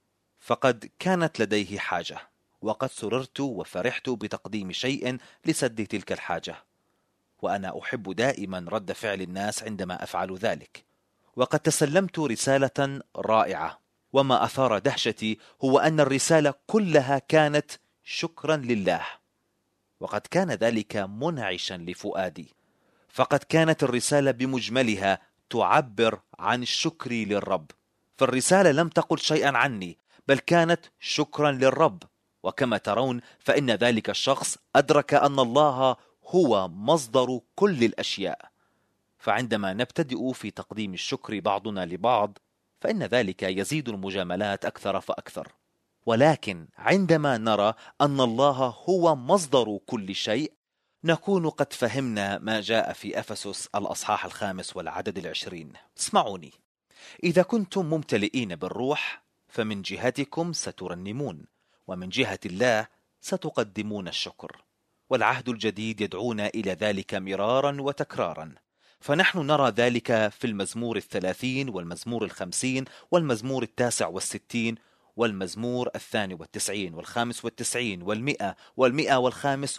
فقد كانت لديه حاجة، وقد سررت وفرحت بتقديم شيء لسد تلك الحاجة، وأنا أحب دائما رد فعل الناس عندما أفعل ذلك. وقد تسلمت رسالة رائعة، وما أثار دهشتي هو أن الرسالة كلها كانت شكرا لله، وقد كان ذلك منعشا لفؤادي، فقد كانت الرسالة بمجملها تعبر عن الشكر للرب. فالرسالة لم تقل شيئا عني، بل كانت شكرا للرب. وكما ترون فإن ذلك الشخص أدرك أن الله هو مصدر كل الأشياء. فعندما نبتدئ في تقديم الشكر بعضنا لبعض، فإن ذلك يزيد المجاملات أكثر فأكثر. ولكن عندما نرى أن الله هو مصدر كل شيء نكون قد فهمنا ما جاء في أفسس الأصحاح 5 والعدد 20. اسمعوني: إذا كنتم ممتلئين بالروح فمن جهتكم سترنمون، ومن جهة الله ستقدمون الشكر. والعهد الجديد يدعونا إلى ذلك مرارا وتكرارا، فنحن نرى ذلك في المزمور 30 والمزمور 50 والمزمور 69 والمزمور 92 و95 و100 و105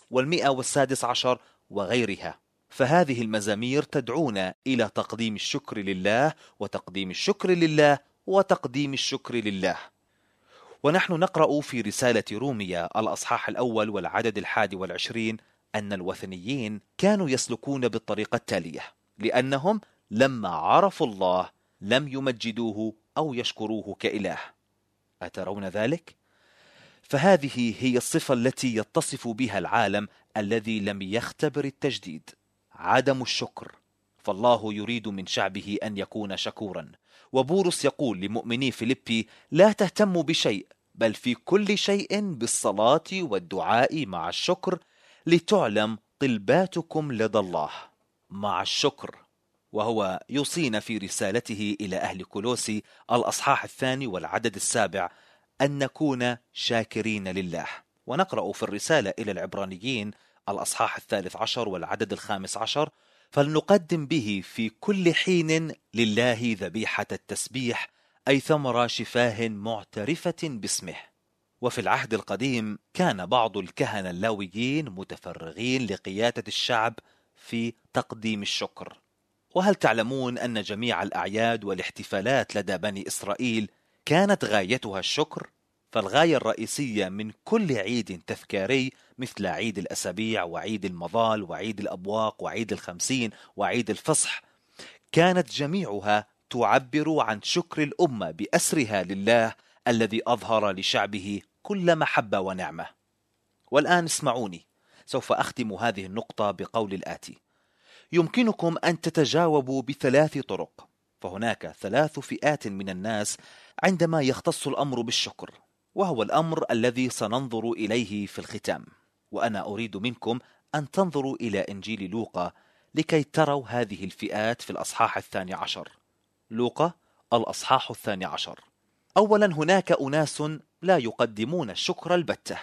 و116 وغيرها. فهذه المزامير تدعونا إلى تقديم الشكر لله وتقديم الشكر لله وتقديم الشكر لله. ونحن نقرأ في رسالة رومية الأصحاح 1 والعدد 21 أن الوثنيين كانوا يسلكون بالطريقة التالية: لأنهم لما عرفوا الله لم يمجدوه أو يشكروه كإله. أترون ذلك؟ فهذه هي الصفة التي يتصف بها العالم الذي لم يختبر التجديد، عدم الشكر. فالله يريد من شعبه أن يكون شكورا. وبولس يقول لمؤمني فيليبي: لا تهتموا بشيء، بل في كل شيء بالصلاة والدعاء مع الشكر لتعلم طلباتكم لدى الله. مع الشكر. وهو يوصينا في رسالته إلى أهل كولوسي الأصحاح 2 والعدد 7 أن نكون شاكرين لله. ونقرأ في الرسالة إلى العبرانيين الأصحاح 13 والعدد 15: فلنقدم به في كل حين لله ذبيحة التسبيح، أي ثمر شفاه معترفة باسمه. وفي العهد القديم كان بعض الكهنة اللاويين متفرغين لقيادة الشعب في تقديم الشكر. وهل تعلمون أن جميع الأعياد والاحتفالات لدى بني إسرائيل كانت غايتها الشكر؟ فالغاية الرئيسية من كل عيد تذكاري مثل عيد الأسابيع وعيد المظال وعيد الأبواق وعيد الخمسين وعيد الفصح كانت جميعها تعبر عن شكر الأمة بأسرها لله الذي أظهر لشعبه كل محبة ونعمة. والآن اسمعوني، سوف أختم هذه النقطة بقول الآتي: يمكنكم أن تتجاوبوا ب3 طرق. فهناك 3 فئات من الناس عندما يختص الأمر بالشكر، وهو الأمر الذي سننظر إليه في الختام. وأنا أريد منكم أن تنظروا إلى إنجيل لوقا لكي تروا هذه الفئات في الأصحاح 12. لوقا الأصحاح 12. أولا، هناك أناس لا يقدمون الشكر البتة،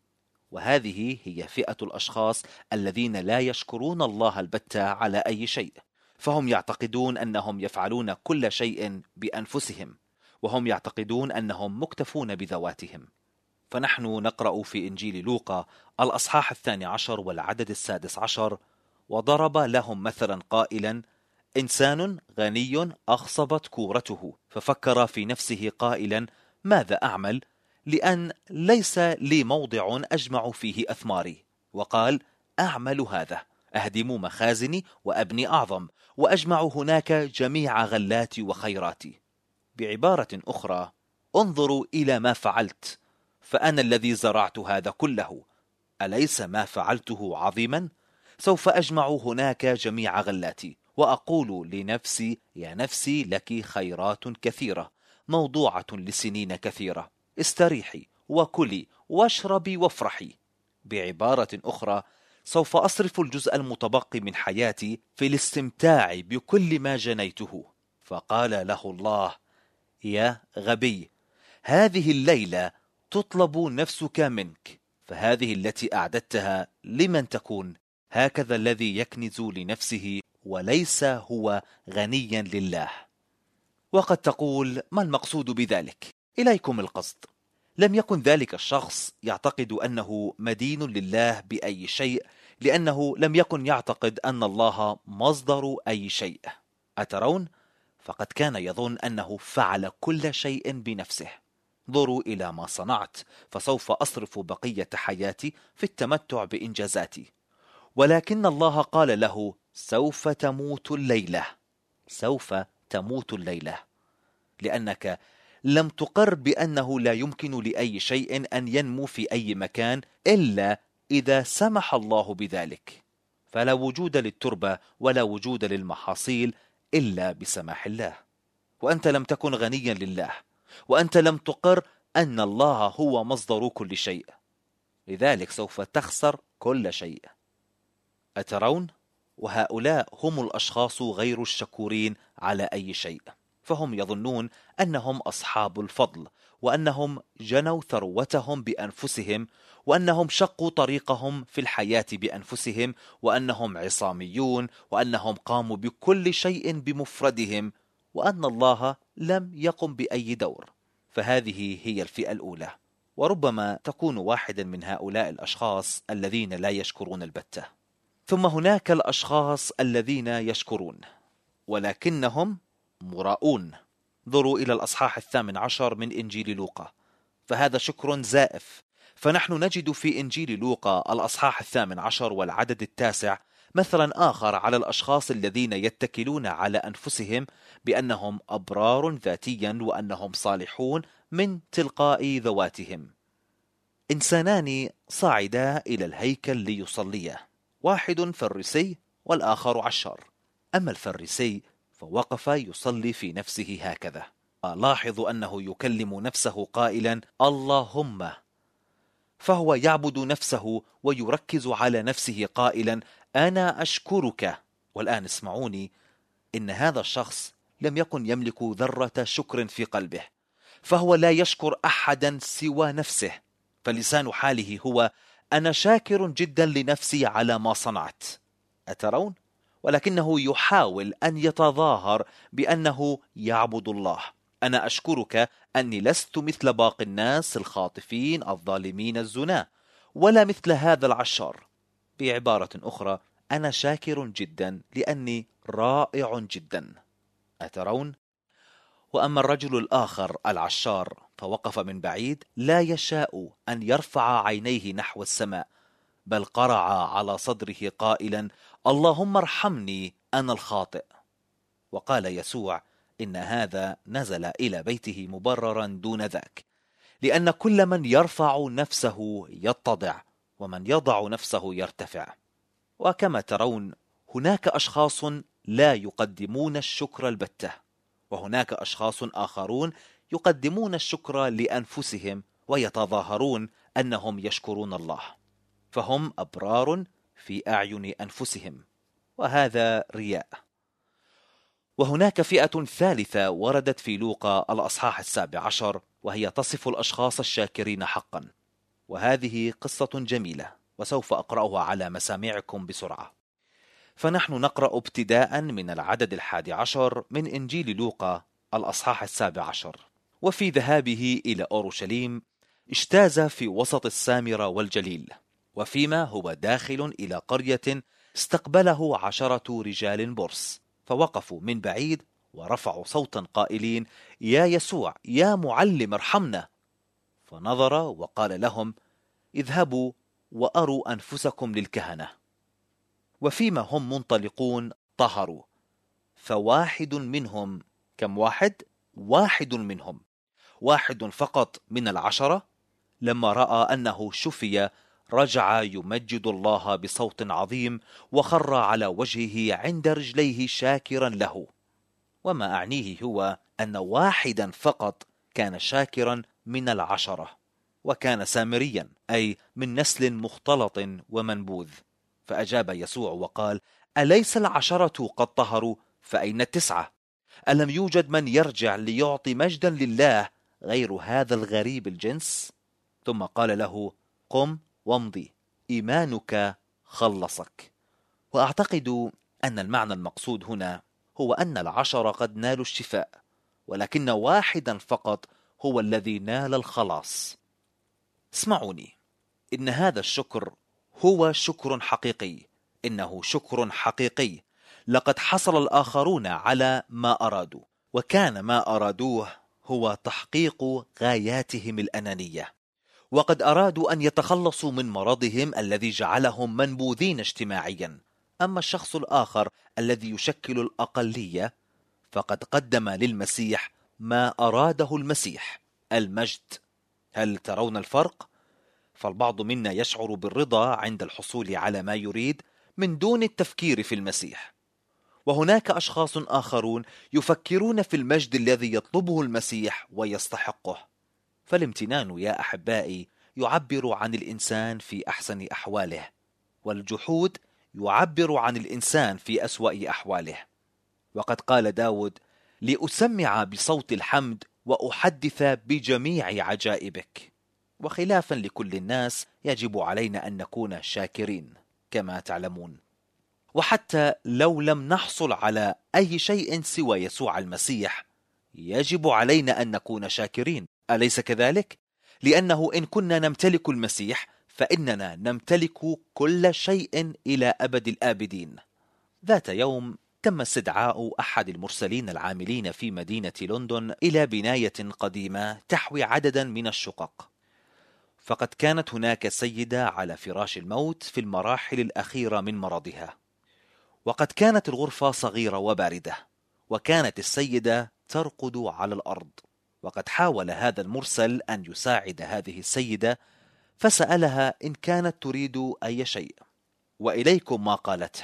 وهذه هي فئة الأشخاص الذين لا يشكرون الله البتة على أي شيء، فهم يعتقدون أنهم يفعلون كل شيء بأنفسهم، وهم يعتقدون أنهم مكتفون بذواتهم. فنحن نقرأ في إنجيل لوقا الأصحاح 12 والعدد 16: وضرب لهم مثلا قائلا: إنسان غني أخصبت كورته، ففكر في نفسه قائلا: ماذا أعمل؟ لأن ليس لي موضع أجمع فيه أثماري. وقال: أعمل هذا، أهدم مخازني وأبني أعظم، وأجمع هناك جميع غلاتي وخيراتي. بعبارة أخرى: انظروا إلى ما فعلت، فأنا الذي زرعت هذا كله، أليس ما فعلته عظيما؟ سوف أجمع هناك جميع غلاتي، وأقول لنفسي: يا نفسي لك خيرات كثيرة موضوعة لسنين كثيرة، استريحي وكلي واشربي وافرحي. بعبارة أخرى: سوف أصرف الجزء المتبقي من حياتي في الاستمتاع بكل ما جنيته. فقال له الله: يا غبي، هذه الليلة تطلب نفسك منك، فهذه التي أعددتها لمن تكون؟ هكذا الذي يكنز لنفسه وليس هو غنيا لله. وقد تقول: ما المقصود بذلك؟ إليكم القصد. لم يكن ذلك الشخص يعتقد أنه مدين لله بأي شيء، لأنه لم يكن يعتقد أن الله مصدر أي شيء. أترون؟ فقد كان يظن أنه فعل كل شيء بنفسه. انظروا إلى ما صنعت، فسوف أصرف بقية حياتي في التمتع بإنجازاتي. ولكن الله قال له: سوف تموت الليلة، سوف تموت الليلة، لأنك لم تقر بأنه لا يمكن لأي شيء أن ينمو في أي مكان إلا إذا سمح الله بذلك. فلا وجود للتربة ولا وجود للمحاصيل إلا بسماح الله. وأنت لم تكن غنيا لله، وأنت لم تقر أن الله هو مصدر كل شيء، لذلك سوف تخسر كل شيء. أترون؟ وهؤلاء هم الأشخاص غير الشكورين على أي شيء، فهم يظنون أنهم أصحاب الفضل، وأنهم جنوا ثروتهم بأنفسهم، وأنهم شقوا طريقهم في الحياة بأنفسهم، وأنهم عصاميون، وأنهم قاموا بكل شيء بمفردهم، وأن الله لم يقم بأي دور. فهذه هي الفئة الأولى، وربما تكون واحدا من هؤلاء الأشخاص الذين لا يشكرون البتة. ثم هناك الأشخاص الذين يشكرون ولكنهم مراؤون. انظروا إلى الأصحاح 18 من إنجيل لوقا، فهذا شكر زائف. فنحن نجد في إنجيل لوقا الأصحاح 18 والعدد 9 مثلا آخر على الأشخاص الذين يتكلون على أنفسهم بأنهم أبرار ذاتيا وأنهم صالحون من تلقاء ذواتهم. إنسانان صعدا إلى الهيكل ليصليا، واحد فريسي والآخر عشار. أما الفريسي فوقف يصلي في نفسه هكذا، لاحظ أنه يكلم نفسه قائلا اللهم، فهو يعبد نفسه ويركز على نفسه قائلا أنا أشكرك. والآن اسمعوني، إن هذا الشخص لم يكن يملك ذرة شكر في قلبه، فهو لا يشكر أحدا سوى نفسه، فلسان حاله هو أنا شاكر جدا لنفسي على ما صنعت. أترون؟ ولكنه يحاول أن يتظاهر بأنه يعبد الله. أنا أشكرك أني لست مثل باقي الناس الخاطفين الظالمين الزنا، ولا مثل هذا العشار. بعبارة أخرى، أنا شاكر جدا لأني رائع جدا. أترون؟ وأما الرجل الآخر العشار فوقف من بعيد لا يشاء أن يرفع عينيه نحو السماء، بل قرع على صدره قائلا اللهم ارحمني أنا الخاطئ. وقال يسوع إن هذا نزل إلى بيته مبررا دون ذاك، لأن كل من يرفع نفسه يتضع، ومن يضع نفسه يرتفع. وكما ترون هناك أشخاص لا يقدمون الشكر البتة، وهناك أشخاص آخرون يقدمون الشكر لأنفسهم ويتظاهرون أنهم يشكرون الله، فهم أبرار في أعين أنفسهم، وهذا رياء. وهناك فئة ثالثة وردت في لوقا الأصحاح 17، وهي تصف الأشخاص الشاكرين حقا، وهذه قصة جميلة وسوف أقرأها على مسامعكم بسرعة. فنحن نقرأ ابتداء من العدد 11 من إنجيل لوقا الأصحاح 17. وفي ذهابه إلى أورشليم اجتاز في وسط السامرة والجليل، وفيما هو داخل إلى قرية استقبله 10 رجال برص، فوقفوا من بعيد ورفعوا صوتا قائلين يا يسوع يا معلم ارحمنا. فنظر وقال لهم اذهبوا وأروا أنفسكم للكهنة. وفيما هم منطلقون طهروا، فواحد منهم، كم واحد؟ واحد منهم، واحد فقط من 10، لما رأى أنه شفي رجع يمجد الله بصوت عظيم، وخر على وجهه عند رجليه شاكرا له. وما أعنيه هو أن واحدا فقط كان شاكرا من 10، وكان سامريا، أي من نسل مختلط ومنبوذ. فأجاب يسوع وقال أليس 10 قد طهروا؟ فأين 9؟ ألم يوجد من يرجع ليعطي مجدا لله غير هذا الغريب الجنس؟ ثم قال له قم وامضي، إيمانك خلصك. وأعتقد أن المعنى المقصود هنا هو أن 10 قد نالوا الشفاء، ولكن واحدا فقط هو الذي نال الخلاص. اسمعوني، إن هذا الشكر هو شكر حقيقي، إنه شكر حقيقي. لقد حصل الآخرون على ما أرادوا، وكان ما أرادوه هو تحقيق غاياتهم الأنانية، وقد أرادوا أن يتخلصوا من مرضهم الذي جعلهم منبوذين اجتماعيا. أما الشخص الآخر الذي يشكل الأقلية فقد قدم للمسيح ما أراده المسيح، المجد. هل ترون الفرق؟ فالبعض منا يشعر بالرضا عند الحصول على ما يريد من دون التفكير في المسيح، وهناك أشخاص آخرون يفكرون في المجد الذي يطلبه المسيح ويستحقه. فالامتنان يا أحبائي يعبر عن الإنسان في أحسن أحواله، والجحود يعبر عن الإنسان في أسوأ أحواله. وقد قال داود: لأسمع بصوت الحمد وأحدث بجميع عجائبك. وخلافا لكل الناس يجب علينا أن نكون شاكرين كما تعلمون. وحتى لو لم نحصل على أي شيء سوى يسوع المسيح يجب علينا أن نكون شاكرين، أليس كذلك؟ لأنه إن كنا نمتلك المسيح فإننا نمتلك كل شيء إلى أبد الآبدين. ذات يوم تم استدعاء أحد المرسلين العاملين في مدينة لندن إلى بناية قديمة تحوي عددا من الشقق، فقد كانت هناك سيدة على فراش الموت في المراحل الأخيرة من مرضها، وقد كانت الغرفة صغيرة وباردة، وكانت السيدة ترقد على الأرض. وقد حاول هذا المرسل أن يساعد هذه السيدة، فسألها إن كانت تريد أي شيء، وإليكم ما قالته: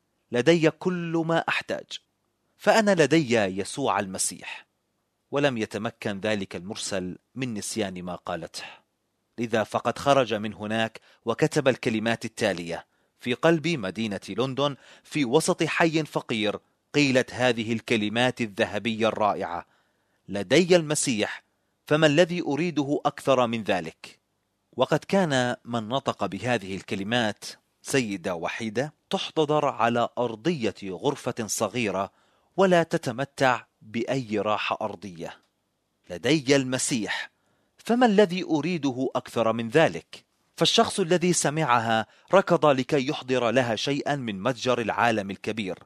لدي كل ما أحتاج، فأنا لدي يسوع المسيح. ولم يتمكن ذلك المرسل من نسيان ما قالته، لذا فقد خرج من هناك وكتب الكلمات التالية في قلب مدينة لندن في وسط حي فقير. قيلت هذه الكلمات الذهبية الرائعة: لدي المسيح، فما الذي أريده أكثر من ذلك؟ وقد كان من نطق بهذه الكلمات سيدة وحيدة تحتضر على أرضية غرفة صغيرة ولا تتمتع بأي راحة أرضية. لدي المسيح، فما الذي أريده أكثر من ذلك؟ فالشخص الذي سمعها ركض لكي يحضر لها شيئا من متجر العالم الكبير،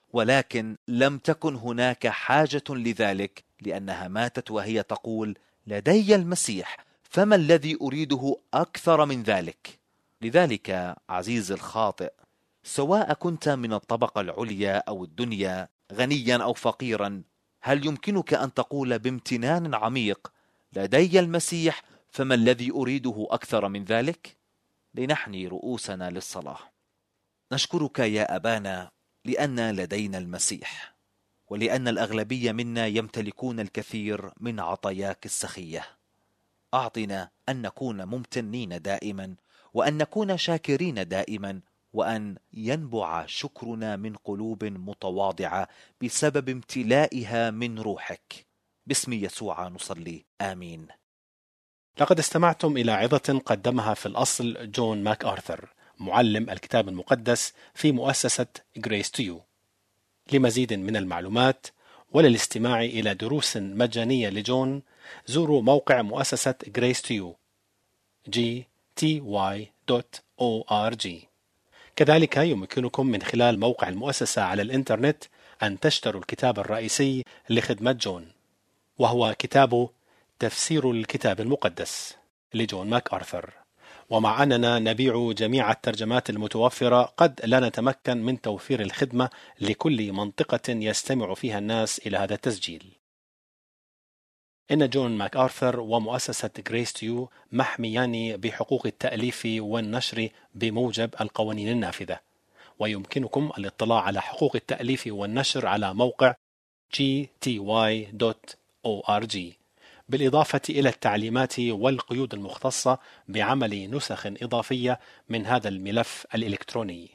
ولكن لم تكن هناك حاجة لذلك، لأنها ماتت وهي تقول: لدي المسيح، فما الذي أريده أكثر من ذلك؟ لذلك عزيزي الخاطئ، سواء كنت من الطبقة العليا أو الدنيا، غنيا أو فقيرا، هل يمكنك أن تقول بامتنان عميق: لدي المسيح، فما الذي أريده أكثر من ذلك؟ لنحني رؤوسنا للصلاة. نشكرك يا أبانا لأن لدينا المسيح، ولأن الأغلبية منا يمتلكون الكثير من عطاياك السخية. أعطنا أن نكون ممتنين دائما، وأن نكون شاكرين دائما، وأن ينبع شكرنا من قلوب متواضعة بسبب امتلائها من روحك. باسم يسوع نصلي، آمين. لقد استمعتم إلى عظة قدمها في الأصل جون ماك آرثر، معلم الكتاب المقدس في مؤسسة Grace to You. لمزيد من المعلومات وللاستماع إلى دروس مجانية لجون، زوروا موقع مؤسسة Grace to You gty.org. كذلك يمكنكم من خلال موقع المؤسسة على الإنترنت أن تشتروا الكتاب الرئيسي لخدمة جون، وهو كتاب تفسير الكتاب المقدس لجون ماك آرثر. ومع أننا نبيع جميع الترجمات المتوفرة، قد لا نتمكن من توفير الخدمة لكل منطقة يستمع فيها الناس إلى هذا التسجيل. إن جون ماك آرثر ومؤسسة Grace to You محميان بحقوق التأليف والنشر بموجب القوانين النافذة، ويمكنكم الاطلاع على حقوق التأليف والنشر على موقع gty.org، بالإضافة إلى التعليمات والقيود المختصة بعمل نسخ إضافية من هذا الملف الإلكتروني.